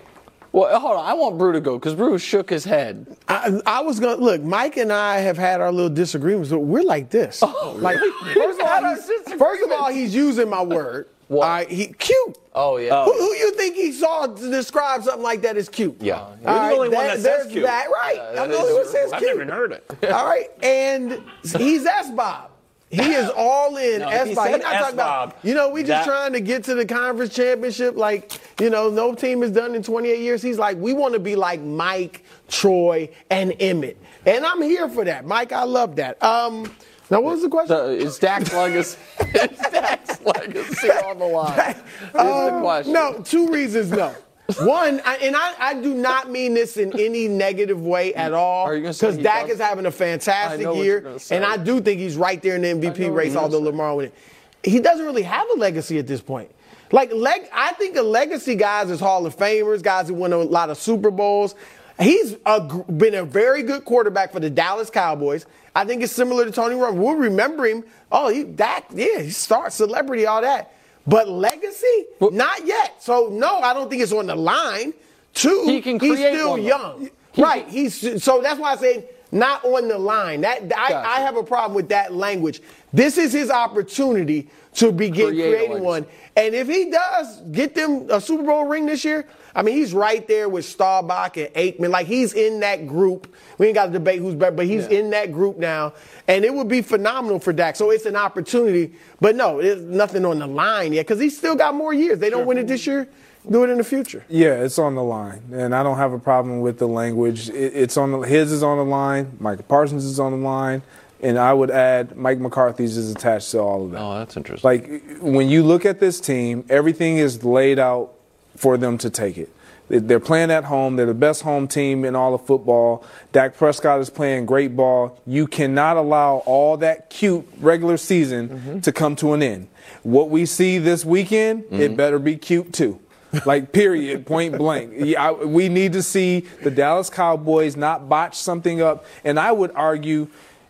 [SPEAKER 6] Well, hold on. I want Brew to go because Brew shook his head.
[SPEAKER 8] I, I was going to look, Mike and I have had our little disagreements, but we're like this. Oh, like, first of, all, he's, first of all, he's using my word. What? Uh, he cute.
[SPEAKER 6] Oh, yeah.
[SPEAKER 8] Who, who you think he saw to describe something like that as cute?
[SPEAKER 9] Yeah.
[SPEAKER 8] All
[SPEAKER 5] You're the
[SPEAKER 8] right,
[SPEAKER 5] only one that says
[SPEAKER 8] there's
[SPEAKER 5] cute.
[SPEAKER 8] That, right.
[SPEAKER 5] Yeah,
[SPEAKER 8] I'm
[SPEAKER 5] that
[SPEAKER 8] the only one that says
[SPEAKER 5] I've
[SPEAKER 8] cute.
[SPEAKER 5] never even heard it.
[SPEAKER 8] All right. And he's S-Bob. He is all in
[SPEAKER 5] No,
[SPEAKER 8] S-Bob.
[SPEAKER 5] he
[SPEAKER 8] He's
[SPEAKER 5] said
[SPEAKER 8] not talking
[SPEAKER 5] S-Bob.
[SPEAKER 8] about, you know, we just
[SPEAKER 5] That-
[SPEAKER 8] trying to get to the conference championship like, you know, no team has done in twenty-eight years. He's like, we want to be like Mike, Troy, and Emmett. And I'm here for that. Mike, I love that. Um, now, what was the question?
[SPEAKER 6] The, is Dak's legacy, is Dak's legacy on the line? Is the
[SPEAKER 8] Um,
[SPEAKER 6] question.
[SPEAKER 8] No, two reasons no. One, I, and I, I do not mean this in any negative way at all.
[SPEAKER 6] Are you gonna say
[SPEAKER 8] Because
[SPEAKER 6] he
[SPEAKER 8] Dak
[SPEAKER 6] does?
[SPEAKER 8] is having a
[SPEAKER 6] I
[SPEAKER 8] fantastic
[SPEAKER 6] know what
[SPEAKER 8] year,
[SPEAKER 6] you're gonna say.
[SPEAKER 8] and I do think he's right there in the M V P
[SPEAKER 6] I know what
[SPEAKER 8] race,
[SPEAKER 6] you're
[SPEAKER 8] although
[SPEAKER 6] gonna
[SPEAKER 8] Lamar with it. He doesn't really have a legacy at this point. Like, leg, I think a legacy guys is Hall of Famers, guys who win a lot of Super Bowls. He's a, been a very good quarterback for the Dallas Cowboys. I think it's similar to Tony Romo. We'll remember him. Oh, he Dak, yeah, he starts celebrity, all that. But legacy, not yet. So no, I don't think it's on the line. Two,
[SPEAKER 6] He can
[SPEAKER 8] he's
[SPEAKER 6] create
[SPEAKER 8] still
[SPEAKER 6] one, though.
[SPEAKER 8] young.
[SPEAKER 6] He
[SPEAKER 8] right.
[SPEAKER 6] can-
[SPEAKER 8] He's so that's why I say not on the line. That I,
[SPEAKER 6] Gotcha.
[SPEAKER 8] I have a problem with that language. This is his opportunity to begin
[SPEAKER 6] Create a
[SPEAKER 8] creating
[SPEAKER 6] legacy.
[SPEAKER 8] one. And if he does get them a Super Bowl ring this year, I mean, he's right there with Staubach and Aikman. Like, he's in that group. We ain't got to debate who's better, but he's
[SPEAKER 6] Yeah.
[SPEAKER 8] in that group now. And it would be phenomenal for Dak. So it's an opportunity. But no, there's nothing on the line yet because he's still got more years. They don't win it this year, do it in the future.
[SPEAKER 11] Yeah, it's on the line, and I don't have a problem with the language. It, it's on the, his is on the line. Micah Parsons is on the line, and I would add Mike McCarthy's is attached to all of that.
[SPEAKER 9] Oh, that's interesting.
[SPEAKER 11] Like, when you look at this team, everything is laid out for them to take it. They- They're playing at home. They're the best home team in all of football. Dak Prescott is playing great ball. You cannot allow all that cute regular season
[SPEAKER 8] Mm-hmm.
[SPEAKER 11] to come to an end. What we see this weekend, it better be cute too. Like, period, point blank. Yeah, I, we need to see the Dallas Cowboys not botch something up. And I would argue,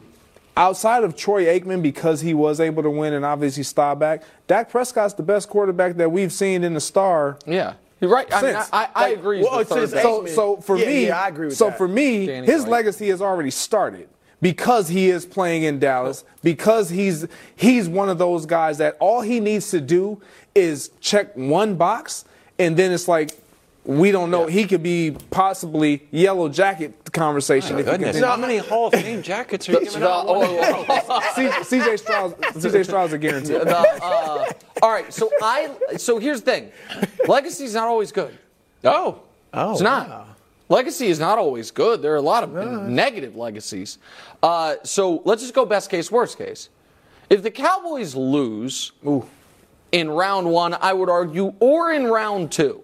[SPEAKER 11] outside of Troy Aikman, because he was able to win and obviously Staubach, Dak Prescott's the best quarterback that we've seen in the star.
[SPEAKER 6] Yeah. You're right. I, mean,
[SPEAKER 11] Since.
[SPEAKER 6] I, I
[SPEAKER 11] Like,
[SPEAKER 6] agree.
[SPEAKER 8] well,
[SPEAKER 6] It's the
[SPEAKER 8] since
[SPEAKER 6] third
[SPEAKER 11] So,
[SPEAKER 6] best.
[SPEAKER 11] so for
[SPEAKER 8] Yeah,
[SPEAKER 11] me,
[SPEAKER 8] yeah, I agree with
[SPEAKER 11] so
[SPEAKER 8] that.
[SPEAKER 11] for me,
[SPEAKER 6] Danny
[SPEAKER 11] his
[SPEAKER 6] White.
[SPEAKER 11] legacy has already started because he is playing in Dallas. Because he's he's one of those guys that all he needs to do is check one box, and then it's like, we don't know. He could be possibly yellow jacket conversation.
[SPEAKER 9] My
[SPEAKER 11] if he
[SPEAKER 9] goodness,
[SPEAKER 11] continues.
[SPEAKER 9] how many Hall of Fame jackets are you giving
[SPEAKER 6] The-
[SPEAKER 9] out?
[SPEAKER 6] oh, oh, oh.
[SPEAKER 11] C- CJ Stroud, C J Stroud's a guarantee.
[SPEAKER 6] The, uh, all right, so I so here's the thing. Legacy's not always good.
[SPEAKER 9] Oh.
[SPEAKER 8] Oh,
[SPEAKER 6] It's not.
[SPEAKER 8] wow.
[SPEAKER 6] Legacy is not always good. There are a lot of negative legacies. Uh, so let's just go best case, worst case. If the Cowboys lose in round one, I would argue, or in round two,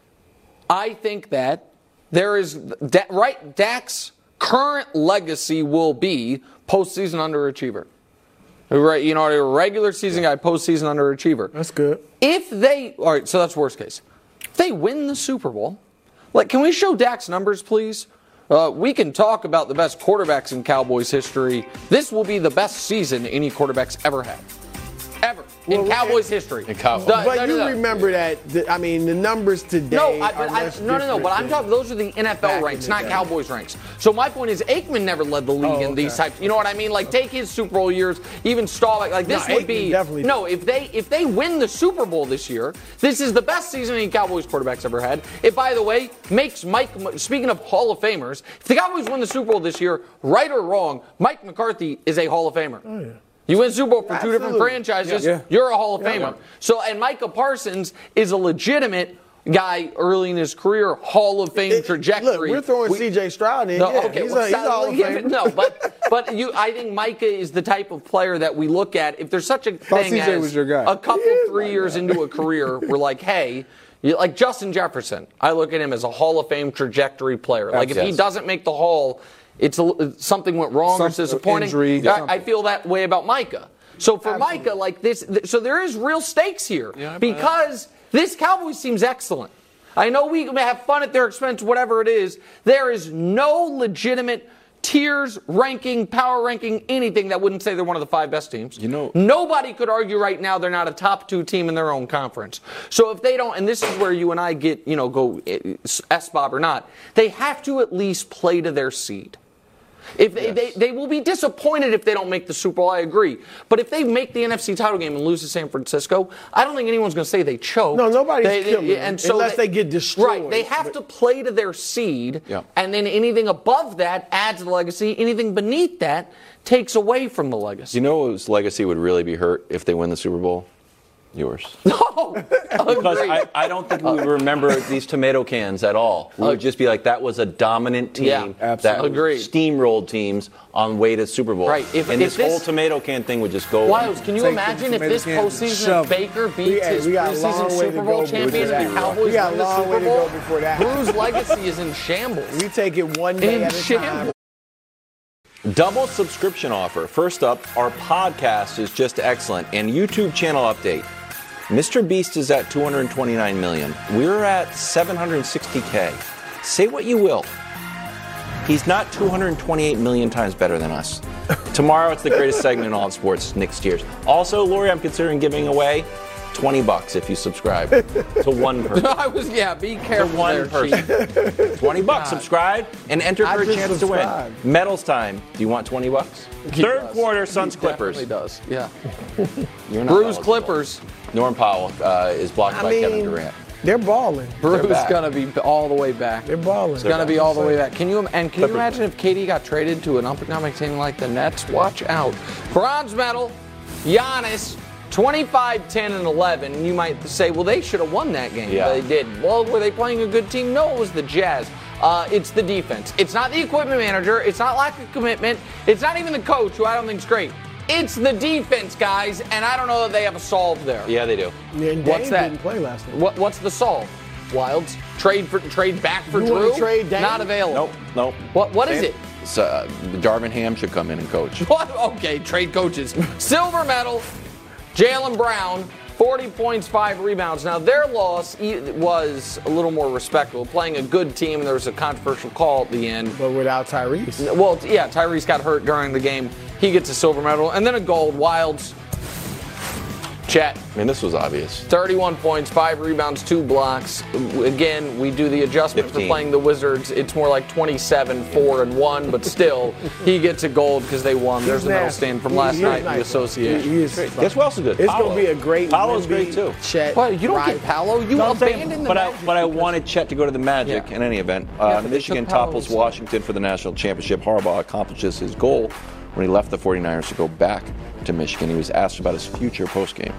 [SPEAKER 6] I think that there is da- right. Dak's current legacy will be postseason underachiever. Right, you know, a regular season guy, postseason underachiever.
[SPEAKER 8] That's good.
[SPEAKER 6] If they, all right, so that's worst case. If they win the Super Bowl, like, can we show Dak's numbers, please? Uh, we can talk about the best quarterbacks in Cowboys history. This will be the best season any quarterback's ever had. Ever. In
[SPEAKER 8] Well,
[SPEAKER 6] Cowboys history.
[SPEAKER 9] In Cowboys.
[SPEAKER 6] The-
[SPEAKER 8] But
[SPEAKER 6] no, no,
[SPEAKER 8] you
[SPEAKER 6] no.
[SPEAKER 8] remember that, the, I mean, the numbers today
[SPEAKER 6] No, I,
[SPEAKER 8] are
[SPEAKER 6] but I,
[SPEAKER 8] less
[SPEAKER 6] no, no, no.
[SPEAKER 8] different
[SPEAKER 6] But I'm
[SPEAKER 8] than-
[SPEAKER 6] talking. Those are the N F L
[SPEAKER 8] back in
[SPEAKER 6] ranks,
[SPEAKER 8] the
[SPEAKER 6] not
[SPEAKER 8] day.
[SPEAKER 6] Cowboys ranks. So my point is, Aikman never led the league
[SPEAKER 8] Oh,
[SPEAKER 6] in these
[SPEAKER 8] okay.
[SPEAKER 6] types. You know what I mean? Like, take his Super Bowl years, even Staubach. Like this
[SPEAKER 8] No,
[SPEAKER 6] would
[SPEAKER 8] Aikman
[SPEAKER 6] be
[SPEAKER 8] definitely
[SPEAKER 6] no. If they if they win the Super Bowl this year, this is the best season any Cowboys quarterback's ever had. It, by the way, makes Mike. Speaking of Hall of Famers, if the Cowboys win the Super Bowl this year, right or wrong, Mike McCarthy is a Hall of Famer.
[SPEAKER 8] Oh, yeah.
[SPEAKER 6] You win Super Bowl for two different
[SPEAKER 8] Absolutely.
[SPEAKER 6] franchises,
[SPEAKER 11] Yeah.
[SPEAKER 6] you're a Hall of
[SPEAKER 8] Yeah,
[SPEAKER 6] Famer.
[SPEAKER 8] yeah.
[SPEAKER 6] So, and Micah Parsons is a legitimate guy early in his career, Hall of Fame
[SPEAKER 8] It-
[SPEAKER 6] trajectory.
[SPEAKER 8] Look, we're throwing
[SPEAKER 6] We-
[SPEAKER 8] C J Stroud in.
[SPEAKER 6] No,
[SPEAKER 8] yeah,
[SPEAKER 6] okay,
[SPEAKER 8] he's,
[SPEAKER 6] well,
[SPEAKER 8] a, he's a Hall of
[SPEAKER 6] yeah,
[SPEAKER 8] Famer.
[SPEAKER 6] no, but but you, I think Micah is the type of player that we look at. If there's such a
[SPEAKER 11] Thought
[SPEAKER 6] thing
[SPEAKER 11] C J
[SPEAKER 6] as
[SPEAKER 11] was your guy.
[SPEAKER 6] a couple,
[SPEAKER 8] He is
[SPEAKER 6] three
[SPEAKER 8] my
[SPEAKER 6] years
[SPEAKER 8] guy.
[SPEAKER 6] into a career, we're like, hey. You, like Justin Jefferson, I look at him as a Hall of Fame trajectory player. Like if he
[SPEAKER 9] Yes.
[SPEAKER 6] doesn't make the Hall, it's a, something went wrong or
[SPEAKER 11] Some-
[SPEAKER 6] it's disappointing.
[SPEAKER 11] injury,
[SPEAKER 6] I, I
[SPEAKER 11] something.
[SPEAKER 6] feel that way about Micah. So for Micah, like this, th- so there is real stakes here
[SPEAKER 9] Yeah, but-
[SPEAKER 6] because this Cowboys seems excellent. I know we may have fun at their expense, whatever it is. There is no legitimate tiers, ranking, power ranking, anything that wouldn't say they're one of the five best teams.
[SPEAKER 9] You know,
[SPEAKER 6] nobody could argue right now they're not a top two team in their own conference. So if they don't, and this is where you and I get, you know, go S-Bob or not, they have to at least play to their seed. If they, yes. they, they will be disappointed if they don't make the Super Bowl, I agree. But if they make the N F C title game and lose to San Francisco, I don't think anyone's going to say they choked.
[SPEAKER 8] No, nobody's
[SPEAKER 6] they,
[SPEAKER 8] killing
[SPEAKER 6] they,
[SPEAKER 8] them,
[SPEAKER 6] and so
[SPEAKER 8] unless
[SPEAKER 6] they,
[SPEAKER 8] they get destroyed.
[SPEAKER 6] Right, they have
[SPEAKER 8] but,
[SPEAKER 6] to play to their seed,
[SPEAKER 9] yeah.
[SPEAKER 6] and then anything above that adds to the legacy. Anything beneath that takes away from the legacy.
[SPEAKER 9] You know whose legacy would really be hurt if they win the Super Bowl? Yours.
[SPEAKER 6] No!
[SPEAKER 15] Because I, I don't think we would remember these tomato cans at all. We would just be like, that was a dominant team
[SPEAKER 6] Yeah,
[SPEAKER 15] that
[SPEAKER 6] Agreed.
[SPEAKER 15] steamrolled teams on way to Super Bowl.
[SPEAKER 6] Right. If,
[SPEAKER 15] and
[SPEAKER 6] if
[SPEAKER 15] this,
[SPEAKER 6] this
[SPEAKER 15] whole tomato can thing would just go
[SPEAKER 6] Wiles, can you
[SPEAKER 11] Take
[SPEAKER 6] imagine
[SPEAKER 11] the
[SPEAKER 6] if this
[SPEAKER 11] tomato can,
[SPEAKER 6] postseason
[SPEAKER 11] shove
[SPEAKER 6] if Baker beats
[SPEAKER 8] We-
[SPEAKER 6] his
[SPEAKER 8] we got a long
[SPEAKER 6] preseason
[SPEAKER 8] way to
[SPEAKER 6] Super Bowl
[SPEAKER 8] go
[SPEAKER 6] champions
[SPEAKER 8] before
[SPEAKER 6] and
[SPEAKER 8] that.
[SPEAKER 6] the Cowboys
[SPEAKER 8] We got a
[SPEAKER 6] win the
[SPEAKER 8] long
[SPEAKER 6] Super
[SPEAKER 8] way to
[SPEAKER 6] Bowl?
[SPEAKER 8] go before that.
[SPEAKER 6] Drew's legacy is in shambles.
[SPEAKER 8] we take it one day
[SPEAKER 6] In
[SPEAKER 8] at a time.
[SPEAKER 6] shambles.
[SPEAKER 15] Double subscription offer. First up, our podcast is just excellent. And YouTube channel update. Mister Beast is at two hundred twenty-nine million. We're at seven hundred sixty K. Say what you will. He's not two hundred twenty-eight million times better than us. Tomorrow, it's the greatest segment in all of sports, Nick Steers. Also, Lori, I'm considering giving away twenty bucks if you subscribe to one person.
[SPEAKER 6] I was, yeah, be careful
[SPEAKER 15] To one
[SPEAKER 6] there,
[SPEAKER 15] person.
[SPEAKER 6] Chief.
[SPEAKER 15] twenty bucks. Subscribe and enter
[SPEAKER 8] I
[SPEAKER 15] for a
[SPEAKER 8] just
[SPEAKER 15] chance
[SPEAKER 8] subscribed.
[SPEAKER 15] to win. Medals time. Do you want twenty bucks?
[SPEAKER 6] He
[SPEAKER 15] Third
[SPEAKER 6] does.
[SPEAKER 15] quarter, Suns
[SPEAKER 6] He
[SPEAKER 15] Clippers.
[SPEAKER 6] definitely does, yeah.
[SPEAKER 15] You're not
[SPEAKER 6] Bruce
[SPEAKER 15] eligible.
[SPEAKER 6] Clippers.
[SPEAKER 15] Norm Powell uh, is blocked
[SPEAKER 8] I
[SPEAKER 15] by
[SPEAKER 8] mean,
[SPEAKER 15] Kevin Durant.
[SPEAKER 8] They're balling.
[SPEAKER 6] Bruce
[SPEAKER 15] back.
[SPEAKER 6] going to be all the way back.
[SPEAKER 8] They're balling.
[SPEAKER 6] It's going to be all the way back. Can you and can you
[SPEAKER 15] Clippers.
[SPEAKER 6] imagine if K D got traded to an up-and-coming team like the Nets? Watch out. Bronze medal, Giannis, twenty-five, ten, and eleven. And you might say, well, they should have won that game.
[SPEAKER 15] Yeah.
[SPEAKER 6] But they didn't. Well, were they playing a good team? No, it was the Jazz. Uh, it's the defense. It's not the equipment manager. It's not lack of commitment. It's not even the coach, who I don't think is great. It's the defense, guys, and I don't know that they have a solve there.
[SPEAKER 15] Yeah, they do.
[SPEAKER 8] Yeah, and
[SPEAKER 6] What's
[SPEAKER 8] Dame
[SPEAKER 6] that?
[SPEAKER 8] didn't play last night.
[SPEAKER 6] What, what's the solve? Wilds trade for trade back for
[SPEAKER 8] You
[SPEAKER 6] Drew.
[SPEAKER 8] wanna trade Dame?
[SPEAKER 6] Not available.
[SPEAKER 15] Nope, nope.
[SPEAKER 6] What what is
[SPEAKER 15] Dame-
[SPEAKER 6] it?
[SPEAKER 9] So, uh, Darvin Ham should come in and coach.
[SPEAKER 6] What? Okay, trade coaches. Silver medal, Jaylen Brown, forty points, five rebounds. Now, their loss e- was a little more respectable, playing a good team. There was a controversial call at the end.
[SPEAKER 8] But without Tyrese.
[SPEAKER 6] Well, yeah, Tyrese got hurt during the game. He gets a silver medal. And then a gold. Wilds. Chet.
[SPEAKER 9] I mean, this was obvious.
[SPEAKER 6] thirty-one points, five rebounds, two blocks. Again, we do the adjustment
[SPEAKER 15] fifteen.
[SPEAKER 6] for playing the Wizards. It's more like twenty-seven, four, and one, but still, he gets a gold because they won. There's the medal
[SPEAKER 8] nasty.
[SPEAKER 6] stand from
[SPEAKER 8] He-
[SPEAKER 6] last
[SPEAKER 8] he's
[SPEAKER 6] night in
[SPEAKER 8] nice.
[SPEAKER 6] the association.
[SPEAKER 8] He is
[SPEAKER 15] Guess who else is good?
[SPEAKER 8] It's
[SPEAKER 15] Paolo.
[SPEAKER 8] going to be a great
[SPEAKER 15] Paolo's
[SPEAKER 8] Wemby,
[SPEAKER 15] great too.
[SPEAKER 8] Chet,
[SPEAKER 6] What? You don't
[SPEAKER 8] Ryder.
[SPEAKER 6] get Paolo. You
[SPEAKER 15] No, I'm saying,
[SPEAKER 6] abandoned the
[SPEAKER 15] but I
[SPEAKER 6] Magic
[SPEAKER 15] but I
[SPEAKER 6] because-
[SPEAKER 15] wanted Chet to go to the Magic
[SPEAKER 6] Yeah.
[SPEAKER 15] in any event.
[SPEAKER 6] Yeah,
[SPEAKER 15] Uh,
[SPEAKER 6] but they
[SPEAKER 15] Michigan
[SPEAKER 6] took Paolo
[SPEAKER 15] topples
[SPEAKER 6] instead.
[SPEAKER 15] Washington for the national championship. Harbaugh accomplishes his goal when he left the 49ers to go back to Michigan. He was asked about his future postgame.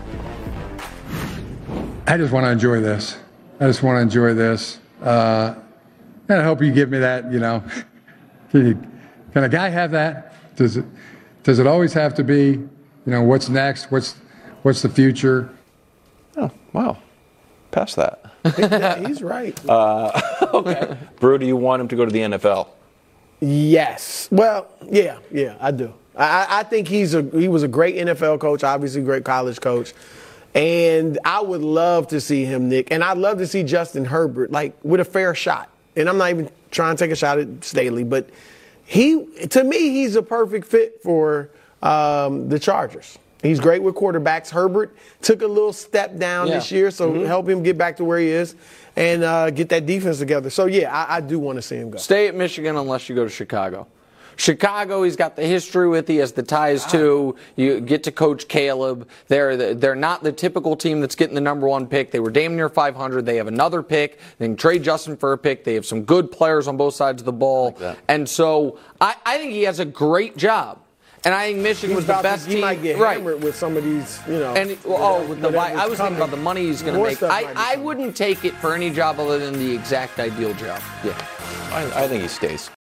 [SPEAKER 16] I just want to enjoy this. I just want to enjoy this. Uh, and I hope you give me that, you know. Can, you, can a guy have that? Does it, does it always have to be, you know, what's next? What's, what's the future?
[SPEAKER 9] Oh, wow. Past that.
[SPEAKER 8] Yeah, he's right.
[SPEAKER 15] Uh, okay. Brew, do you want him to go to the N F L?
[SPEAKER 8] Yes. Well, yeah, yeah, I do. I, I think he's a he was a great N F L coach, obviously great college coach. And I would love to see him, Nick. And I'd love to see Justin Herbert, like, with a fair shot. And I'm not even trying to take a shot at Staley, but he, to me, he's a perfect fit for um, the Chargers. He's great with quarterbacks. Herbert took a little step down
[SPEAKER 6] Yeah.
[SPEAKER 8] this year, so
[SPEAKER 6] Mhm.
[SPEAKER 8] help him get back to where he is and uh, get that defense together. So, yeah, I, I do want to see him go.
[SPEAKER 6] Stay at Michigan unless you go to Chicago. Chicago, he's got the history with. He has the ties to. You get to coach Caleb. They're the, they're not the typical team that's getting the number one pick. They were damn near five hundred. They have another pick. They can trade Justin for a pick. They have some good players on both sides of the ball.
[SPEAKER 15] Like
[SPEAKER 6] and so I, I think he has a great job. And I think Michigan
[SPEAKER 8] He's
[SPEAKER 6] was the
[SPEAKER 8] about to-
[SPEAKER 6] best
[SPEAKER 8] he
[SPEAKER 6] team.
[SPEAKER 8] might get
[SPEAKER 6] right.
[SPEAKER 8] hammered with some of these, you know.
[SPEAKER 6] And well, oh, with the
[SPEAKER 8] whatever's
[SPEAKER 6] I was thinking
[SPEAKER 8] coming.
[SPEAKER 6] about the money he's going to
[SPEAKER 8] More
[SPEAKER 6] make.
[SPEAKER 8] stuff
[SPEAKER 6] I,
[SPEAKER 8] might be
[SPEAKER 6] I
[SPEAKER 8] coming.
[SPEAKER 6] wouldn't take it for any job other than the exact ideal job.
[SPEAKER 15] Yeah. I, I think he stays.